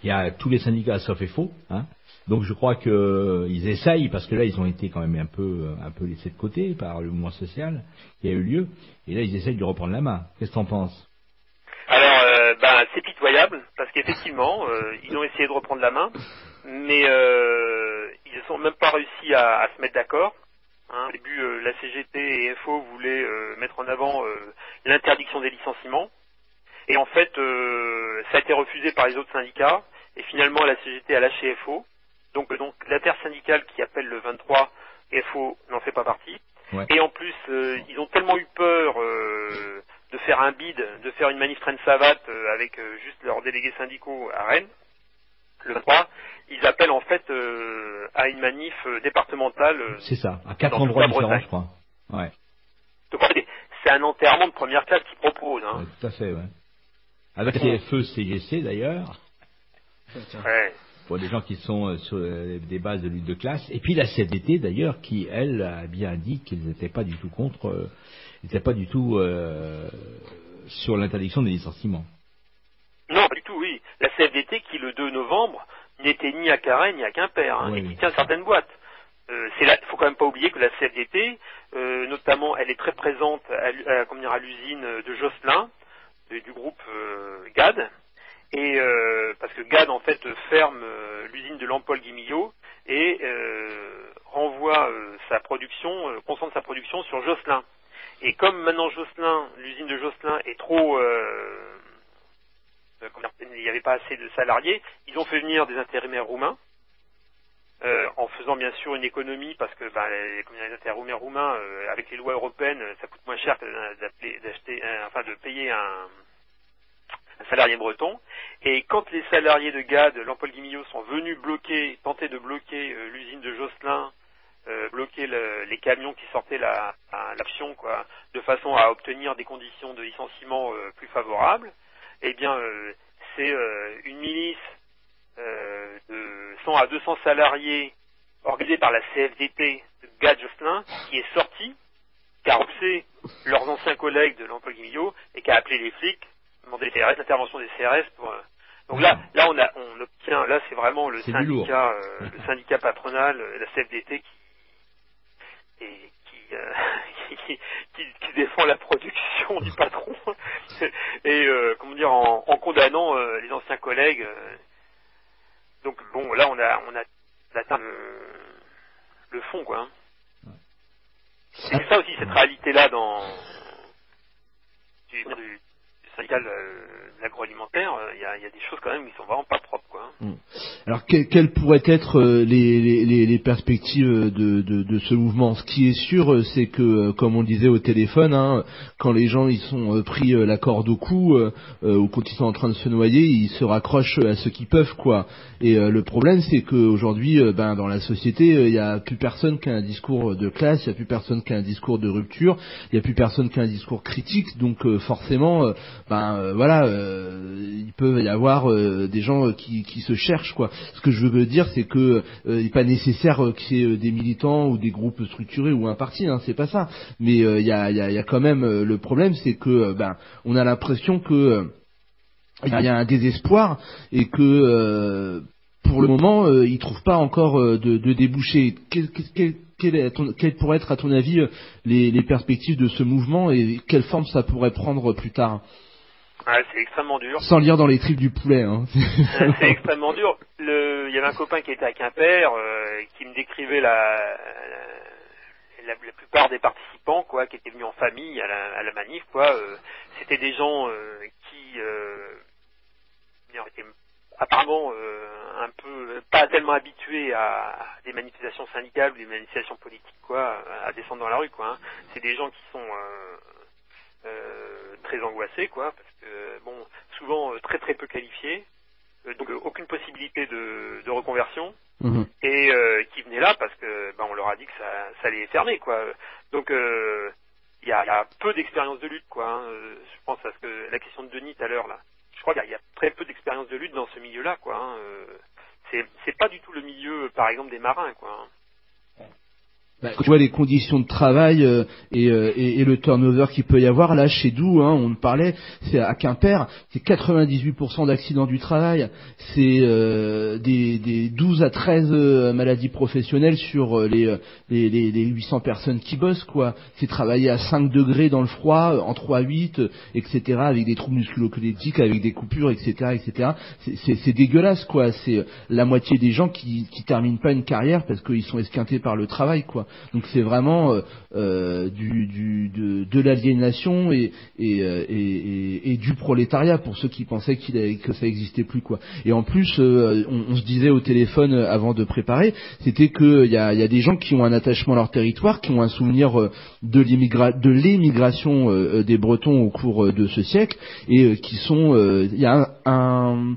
[SPEAKER 4] Il y a tous les syndicats sauf FO, hein. Donc je crois qu'ils essayent, parce que là ils ont été quand même un peu laissés de côté par le mouvement social qui a eu lieu, et là ils essayent de reprendre la main. Qu'est-ce que t'en penses?
[SPEAKER 6] Alors, c'est pitoyable, parce qu'effectivement, ils ont essayé de reprendre la main, mais ils n'ont même pas réussi à se mettre d'accord. Hein. Au début, la CGT et FO voulaient mettre en avant l'interdiction des licenciements, et en fait, ça a été refusé par les autres syndicats, et finalement la CGT a lâché FO. Donc l'intersyndicale qui appelle le 23, FO n'en fait pas partie.
[SPEAKER 4] Ouais.
[SPEAKER 6] Et en plus, ils ont tellement eu peur de faire un bid, de faire une manif traîne savate avec juste leurs délégués syndicaux à Rennes, le 23, ils appellent en fait à une manif départementale.
[SPEAKER 4] C'est ça, à 4
[SPEAKER 6] dans
[SPEAKER 4] endroits
[SPEAKER 6] toute la
[SPEAKER 4] différents,
[SPEAKER 6] Bretagne.
[SPEAKER 4] je crois. Ouais.
[SPEAKER 6] Donc en fait, c'est un enterrement de première classe qu'ils proposent. Hein.
[SPEAKER 4] Ouais, tout à fait, ouais. Avec CFE, CGC d'ailleurs.
[SPEAKER 6] Ouais.
[SPEAKER 4] Pour des gens qui sont sur des bases de lutte de classe. Et puis la CFDT d'ailleurs, qui elle a bien dit qu'ils n'étaient pas du tout contre, n'étaient pas du tout sur l'interdiction des licenciements.
[SPEAKER 6] Non, pas du tout, oui. La CFDT qui le 2 novembre n'était ni à Carhaix ni à Quimper, hein, et qui tient certaines boîtes. Faut quand même pas oublier que la CFDT, notamment, elle est très présente à l'usine de Josselin, du groupe GAD. Et parce que GAD en fait ferme l'usine de Lampol-Guimillot et renvoie sa production, concentre sa production sur Josselin. Et comme maintenant l'usine de Josselin est trop, il n'y avait pas assez de salariés, ils ont fait venir des intérimaires roumains, en faisant bien sûr une économie parce que les intérimaires roumains, avec les lois européennes, ça coûte moins cher que de payer un salarié breton, et quand les salariés de GAD, Lampol-Guimillot, sont venus tenter de bloquer l'usine de Josselin, bloquer les camions qui sortaient l'action, quoi, de façon à obtenir des conditions de licenciement plus favorables, eh bien, c'est une milice de 100 à 200 salariés organisée par la CFDT de GAD Josselin qui est sortie, qui a repoussé leurs anciens collègues de Lampol-Guimillot et qui a appelé les flics, demander l'intervention des CRS pour. Donc là on obtient, là c'est vraiment le syndicat patronal, la CFDT qui défend la production du patron et en condamnant les anciens collègues. Donc bon, là on a atteint le fond, quoi. Hein. C'est ça aussi, cette réalité là dans du syndicat de l'agroalimentaire, il y a des choses quand même qui sont vraiment pas propres, quoi.
[SPEAKER 5] Alors quelles pourraient être les perspectives de ce mouvement? Ce qui est sûr, c'est que, comme on le disait au téléphone, hein, quand les gens ils sont pris la corde au cou ou quand ils sont en train de se noyer, ils se raccrochent à ce qu'ils peuvent, quoi. Et le problème, c'est qu'aujourd'hui, dans la société, il n'y a plus personne qui a un discours de classe, il n'y a plus personne qui a un discours de rupture, il n'y a plus personne qui a un discours critique. Donc forcément, il peut y avoir des gens qui se cherchent, quoi. Ce que je veux dire, c'est que il n'est pas nécessaire qu'il y ait des militants ou des groupes structurés ou un parti, hein, c'est pas ça. Mais il y a quand même le problème, c'est que on a l'impression que il y a un désespoir et que pour le moment ils trouvent pas encore de débouchés. Quelles pourraient être à ton avis les perspectives de ce mouvement et quelle forme ça pourrait prendre plus tard?
[SPEAKER 6] Ouais, c'est extrêmement dur.
[SPEAKER 5] Sans lire dans les tripes du poulet, hein.
[SPEAKER 6] C'est extrêmement dur. Il y avait un copain qui était à Quimper, qui me décrivait la plupart des participants, quoi, qui étaient venus en famille à la manif, quoi. C'était des gens qui étaient apparemment un peu pas tellement habitués à des manifestations syndicales ou des manifestations politiques, quoi, à descendre dans la rue, quoi. Hein. C'est des gens qui sont très angoissés, quoi, parce que bon, souvent très très peu qualifiés, donc aucune possibilité de reconversion, et qui venaient là parce que on leur a dit que ça allait fermer, quoi. Donc il y a peu d'expérience de lutte, quoi. Hein. Je pense à la question de Denis tout à l'heure là. Je crois qu'il y a très peu d'expérience de lutte dans ce milieu-là, quoi. Hein. C'est pas du tout le milieu, par exemple, des marins, quoi. Hein.
[SPEAKER 5] Tu vois les conditions de travail et le turnover qu'il peut y avoir là chez Doux, hein, on parlait, c'est à Quimper, c'est 98% d'accidents du travail, c'est des 12 à 13 maladies professionnelles sur les 800 personnes qui bossent, quoi. C'est travailler à 5 degrés dans le froid, en 3-8, etc., avec des troubles musculo-squelettiques, avec des coupures, etc., etc. C'est dégueulasse, quoi. C'est la moitié des gens qui terminent pas une carrière parce qu'ils sont esquintés par le travail, quoi. Donc c'est vraiment de l'aliénation et du prolétariat pour ceux qui pensaient que ça existait plus, quoi. Et en plus, on se disait au téléphone avant de préparer, c'était que il y a des gens qui ont un attachement à leur territoire, qui ont un souvenir de l'émigration des Bretons au cours de ce siècle et qui sont, il y a un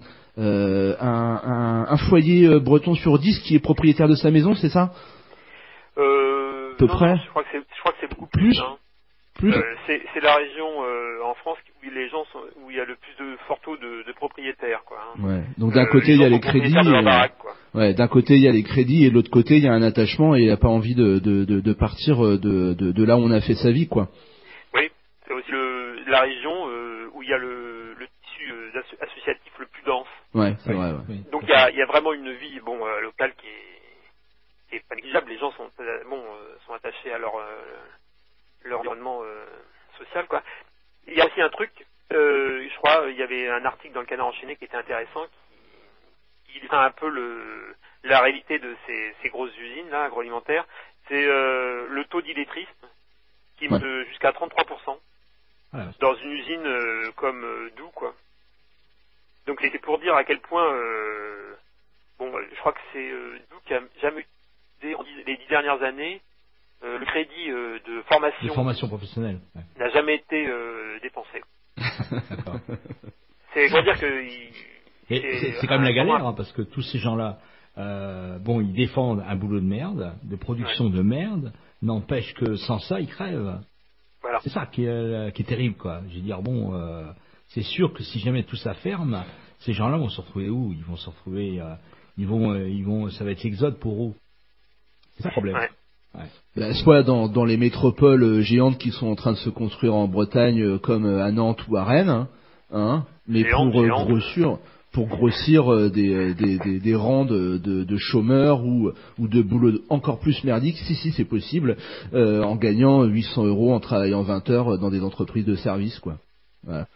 [SPEAKER 5] foyer breton sur 10 qui est propriétaire de sa maison, c'est ça? À peu près.
[SPEAKER 6] Non, je crois que c'est beaucoup plus. Hein.
[SPEAKER 5] Plus.
[SPEAKER 6] C'est la région en France où les gens où il y a le plus de fort taux de propriétaires, quoi. Hein.
[SPEAKER 5] Ouais. Donc d'un côté il y a les crédits. Ouais. D'un côté il y a les crédits et de l'autre côté il y a un attachement et il n'a pas envie de partir de là où on a fait sa vie, quoi.
[SPEAKER 6] Oui. C'est aussi la région où il y a le tissu associatif le plus dense.
[SPEAKER 5] Ouais, c'est vrai. Ouais.
[SPEAKER 6] Donc il y a vraiment une vie locale qui est pas négligeable. Les gens sont attachés à leur environnement social, quoi. Il y a aussi un truc, je crois, il y avait un article dans le Canard enchaîné qui était intéressant, qui illustre un peu la réalité de ces grosses usines là agroalimentaires. C'est le taux d'illettrisme qui monte jusqu'à 33% dans une usine comme Doux, quoi. Donc c'était pour dire à quel point je crois que c'est Doux qui a jamais eu les 10 dernières années, le crédit de formation
[SPEAKER 4] professionnelle
[SPEAKER 6] n'a jamais été dépensé. D'accord. C'est pour dire que
[SPEAKER 4] c'est quand même la galère, hein, parce que tous ces gens-là, ils défendent un boulot de merde, de production de merde, n'empêche que sans ça, ils crèvent.
[SPEAKER 6] Voilà.
[SPEAKER 4] C'est ça qui est terrible, quoi. Je veux dire, c'est sûr que si jamais tout ça ferme, ces gens-là vont se retrouver où? Ils vont se retrouver, ça va être l'exode pour eux. C'est ça le problème.
[SPEAKER 5] Ouais. Soit dans les métropoles géantes qui sont en train de se construire en Bretagne, comme à Nantes ou à Rennes, hein, mais pour grossir des rangs de chômeurs ou de boulot encore plus merdiques, si c'est possible, en gagnant 800 € en travaillant 20 heures dans des entreprises de services, quoi. Voilà.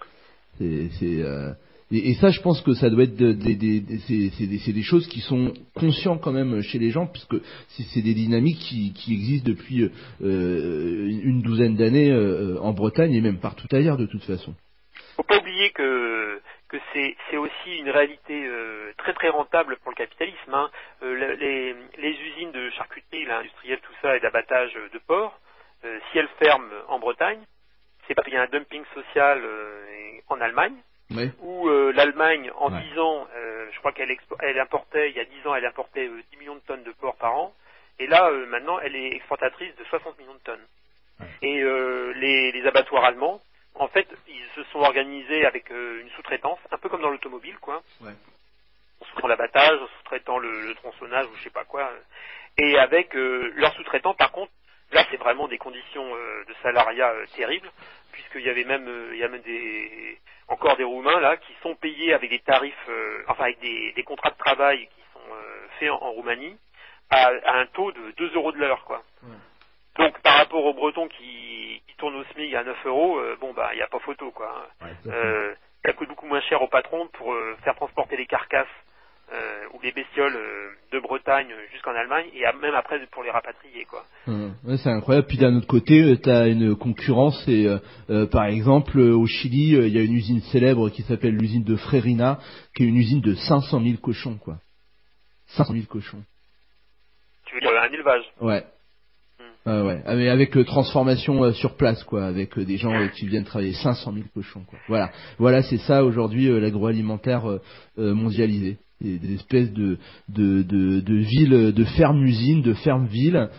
[SPEAKER 5] Et ça, je pense que ça doit être c'est des choses qui sont conscientes quand même chez les gens, puisque c'est des dynamiques qui existent depuis une douzaine d'années en Bretagne et même partout ailleurs de toute façon.
[SPEAKER 6] Faut pas oublier que c'est aussi une réalité très très rentable pour le capitalisme. Hein. Les usines de charcuterie, l'industriel, tout ça, et d'abattage de porc, si elles ferment en Bretagne, c'est parce qu'il y a un dumping social en Allemagne.
[SPEAKER 5] Oui.
[SPEAKER 6] Où l'Allemagne, en 10 ans, je crois qu'elle importait, il y a 10 ans, elle importait 10 millions de tonnes de porc par an, et là, maintenant, elle est exportatrice de 60 millions de tonnes. Ouais. Et les abattoirs allemands, en fait, ils se sont organisés avec une sous-traitance, un peu comme dans l'automobile, quoi. Ouais. En sous-traitant l'abattage, en sous-traitant le tronçonnage, ou je sais pas quoi, et avec leurs sous-traitants, par contre, là, c'est vraiment des conditions de salariat terribles, puisqu'il y avait même, encore des Roumains là qui sont payés avec des tarifs, avec des contrats de travail qui sont faits en Roumanie à un taux de 2 € de l'heure, quoi. Ouais. Donc par rapport aux Bretons qui tournent au SMIC à 9 €, il n'y a pas photo, quoi. Ouais, ça coûte beaucoup moins cher au patron pour faire transporter les carcasses ou les bestioles de Bretagne jusqu'en Allemagne et même après pour les rapatrier, quoi.
[SPEAKER 5] Ouais, c'est incroyable. Puis d'un autre côté, tu as une concurrence et par exemple au Chili, il y a une usine célèbre qui s'appelle l'usine de Freirina, qui est une usine de 500 000 cochons, quoi. 500 000 cochons.
[SPEAKER 6] Tu veux dire un élevage?
[SPEAKER 5] Ouais. Ouais, mais avec transformation sur place, quoi, avec des gens qui viennent travailler 500 000 cochons, quoi. Voilà, c'est ça aujourd'hui l'agroalimentaire mondialisé. Des espèces de villes, de fermes-usines, de fermes-villes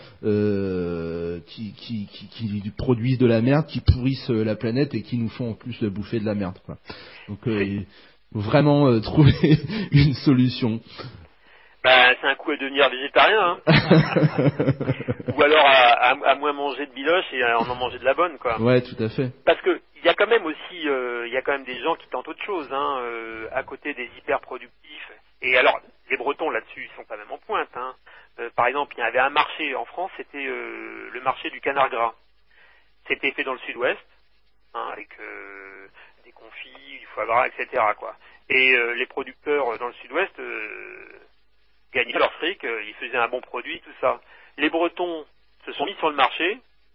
[SPEAKER 5] qui produisent de la merde, qui pourrissent la planète et qui nous font en plus bouffer de la merde, quoi. Donc il faut vraiment trouver une solution.
[SPEAKER 6] passer un coup à devenir végétarien, hein. Ou alors à moins manger de biloche et à en manger de la bonne, quoi.
[SPEAKER 5] Ouais, tout à fait.
[SPEAKER 6] Parce que il y a quand même aussi, il y a quand même des gens qui tentent autre chose, hein, à côté des hyper productifs. Et alors, les Bretons là-dessus, ils sont quand même en pointe, hein. Par exemple, il y avait un marché en France, c'était le marché du canard gras. C'était fait dans le sud-ouest, hein, avec des confits, du foie gras, etc., quoi. Et les producteurs dans le sud-ouest gagnaient leur fric, ils faisaient un bon produit, tout ça. Les Bretons se sont mis sur le marché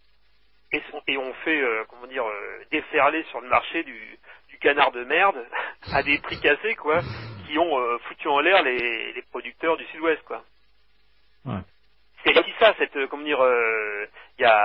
[SPEAKER 6] et ont fait, déferler sur le marché du canard de merde à des prix cassés, quoi, qui ont foutu en l'air les producteurs du sud-ouest, quoi.
[SPEAKER 4] Ouais.
[SPEAKER 6] C'est aussi ça, il y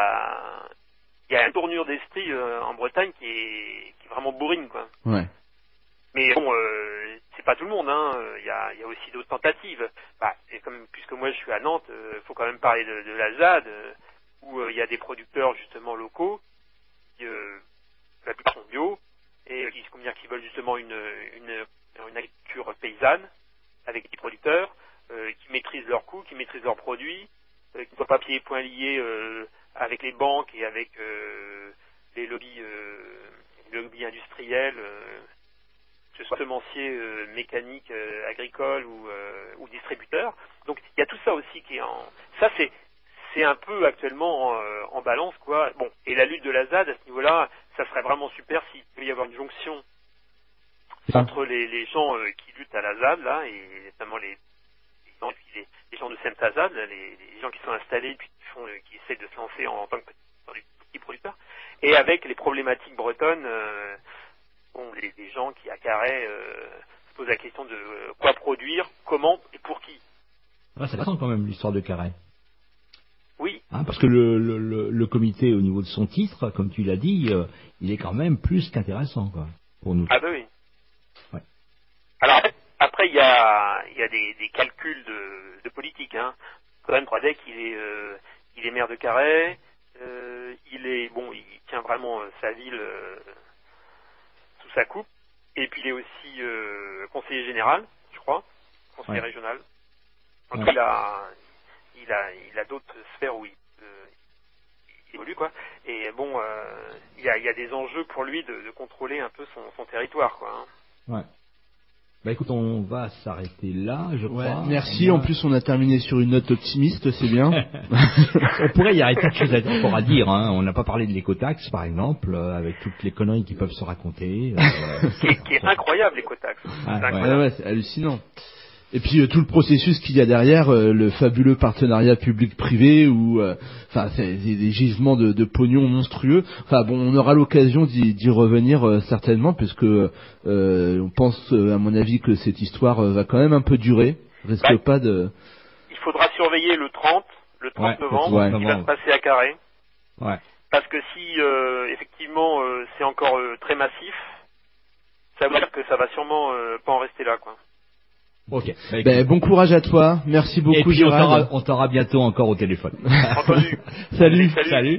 [SPEAKER 6] a une tournure d'esprit en Bretagne qui est vraiment bourrine, quoi.
[SPEAKER 5] Ouais.
[SPEAKER 6] Mais bon, c'est pas tout le monde, hein. Il y a aussi d'autres tentatives. Bah, et comme puisque moi je suis à Nantes, faut quand même parler de la ZAD, où il y a des producteurs justement locaux, qui, la plupart sont bio, et qui veulent justement une agriculture paysanne avec des producteurs qui maîtrisent leurs coûts, qui maîtrisent leurs produits, qui ne soient pas pieds et poings liés avec les banques et avec les lobbies industriels. Que ce soit semencier, mécanique, agricole ou distributeur. Donc il y a tout ça aussi qui est ça c'est un peu actuellement en balance, quoi. Bon, et la lutte de la ZAD à ce niveau-là, ça serait vraiment super s'il peut y avoir une jonction entre les gens qui luttent à la ZAD là, et notamment les gens de Semtazad, les gens qui sont installés puis qui essaient de se lancer en tant que petits producteurs, et avec les problématiques bretonnes. Les gens qui à Carhaix se posent la question de quoi produire, comment et pour qui.
[SPEAKER 4] Ah, c'est intéressant quand même l'histoire de Carhaix.
[SPEAKER 6] Oui.
[SPEAKER 4] Hein, parce que le comité au niveau de son titre, comme tu l'as dit, il est quand même plus qu'intéressant, quoi, pour nous.
[SPEAKER 6] Ah ben oui.
[SPEAKER 4] Ouais.
[SPEAKER 6] Alors après il y a des calculs de politique, hein. Cohen Pradec, il est maire de Carhaix, il tient vraiment sa ville sous sa coupe, et puis il est aussi conseiller général, je crois, conseiller régional. Donc il a d'autres sphères où il évolue, quoi. Et bon, il y a des enjeux pour lui de contrôler un peu son territoire, quoi. Hein.
[SPEAKER 4] Ouais. Bah écoute, on va s'arrêter là, je crois.
[SPEAKER 5] Ouais, merci. En plus, on a terminé sur une note optimiste, c'est bien.
[SPEAKER 4] On pourrait y arrêter quelque chose encore à dire, hein. On n'a pas parlé de l'écotaxe, par exemple, avec toutes les conneries qui peuvent se raconter.
[SPEAKER 5] Qui
[SPEAKER 6] est incroyable, l'écotaxe.
[SPEAKER 5] Ouais, c'est hallucinant. Et puis tout le processus qu'il y a derrière, le fabuleux partenariat public-privé, où, c'est des gisements de pognon monstrueux. Enfin bon, on aura l'occasion d'y revenir certainement, puisque on pense, à mon avis, que cette histoire va quand même un peu durer. Risque pas de.
[SPEAKER 6] Il faudra surveiller le 30 novembre, qui va se passer à Carhaix.
[SPEAKER 4] Ouais.
[SPEAKER 6] Parce que si effectivement c'est encore très massif, ça veut dire que ça va sûrement pas en rester là, quoi.
[SPEAKER 4] Ok.
[SPEAKER 5] Bon courage à toi. Merci beaucoup,
[SPEAKER 4] et puis
[SPEAKER 5] Gérald.
[SPEAKER 4] on t'aura bientôt encore au téléphone.
[SPEAKER 6] Entendu.
[SPEAKER 5] Salut.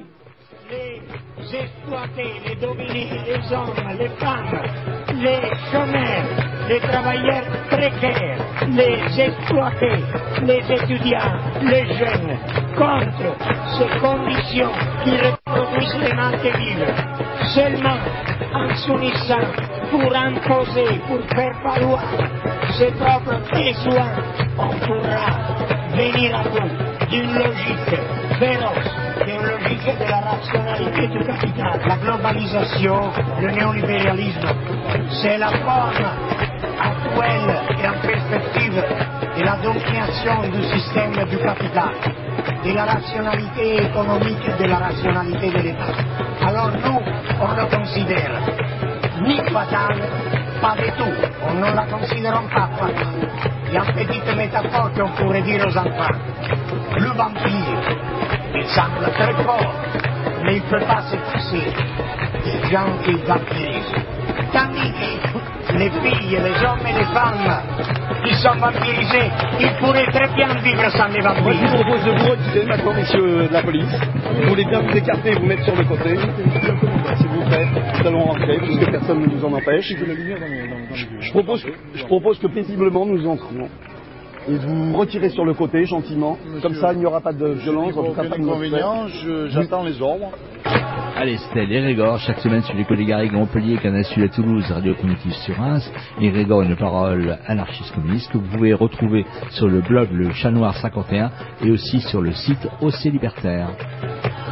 [SPEAKER 1] Les exploités, les dominés, les hommes, les femmes, les chômeurs, les travailleurs précaires, les exploités, les étudiants, les jeunes, contre ces conditions qui reproduisent les manques vivres. Seulement en s'unissant pour imposer, pour faire valoir ses propres besoins, on pourra venir à bout d'une logique féroce, d'une logique de la rationalité du capital. La globalisation, le néolibéralisme, c'est la forme actuelle et en perspective de la domination du système du capital, de la rationalité économique et de la rationalité de l'État. Alors nous, on le considère ni fatale, pas du tout. On ne la considère pas fatale. Il y a une petite métaphore qu'on pourrait dire aux enfants. Le vampire, il semble très fort, mais il ne peut pas se passer des gens qui vampirisent. Tandis que les filles, les hommes et les femmes qui sont vampirisés, ils pourraient très bien vivre sans les vampires.
[SPEAKER 2] Moi, je vous propose de vous retirer maintenant, messieurs de la police. Vous voulez bien vous écarter et vous mettre sur le côté. S'il vous plaît, nous allons rentrer, puisque personne ne nous en empêche. Je propose que paisiblement nous entrons. et vous retirez sur le côté gentiment.
[SPEAKER 3] Monsieur,
[SPEAKER 2] comme ça, il n'y aura pas de violence, en tout cas
[SPEAKER 3] aucun
[SPEAKER 2] pas de
[SPEAKER 3] inconvénient, j'attends les ordres.
[SPEAKER 4] Allez, c'était les Régors, chaque semaine sur l'écho des Garrigues à Montpellier, Canal Sud à Toulouse, Radio Cognitive sur Reims, et Régors, une parole anarchiste communiste que vous pouvez retrouver sur le blog Le Chat Noir 51 et aussi sur le site OC Libertaire.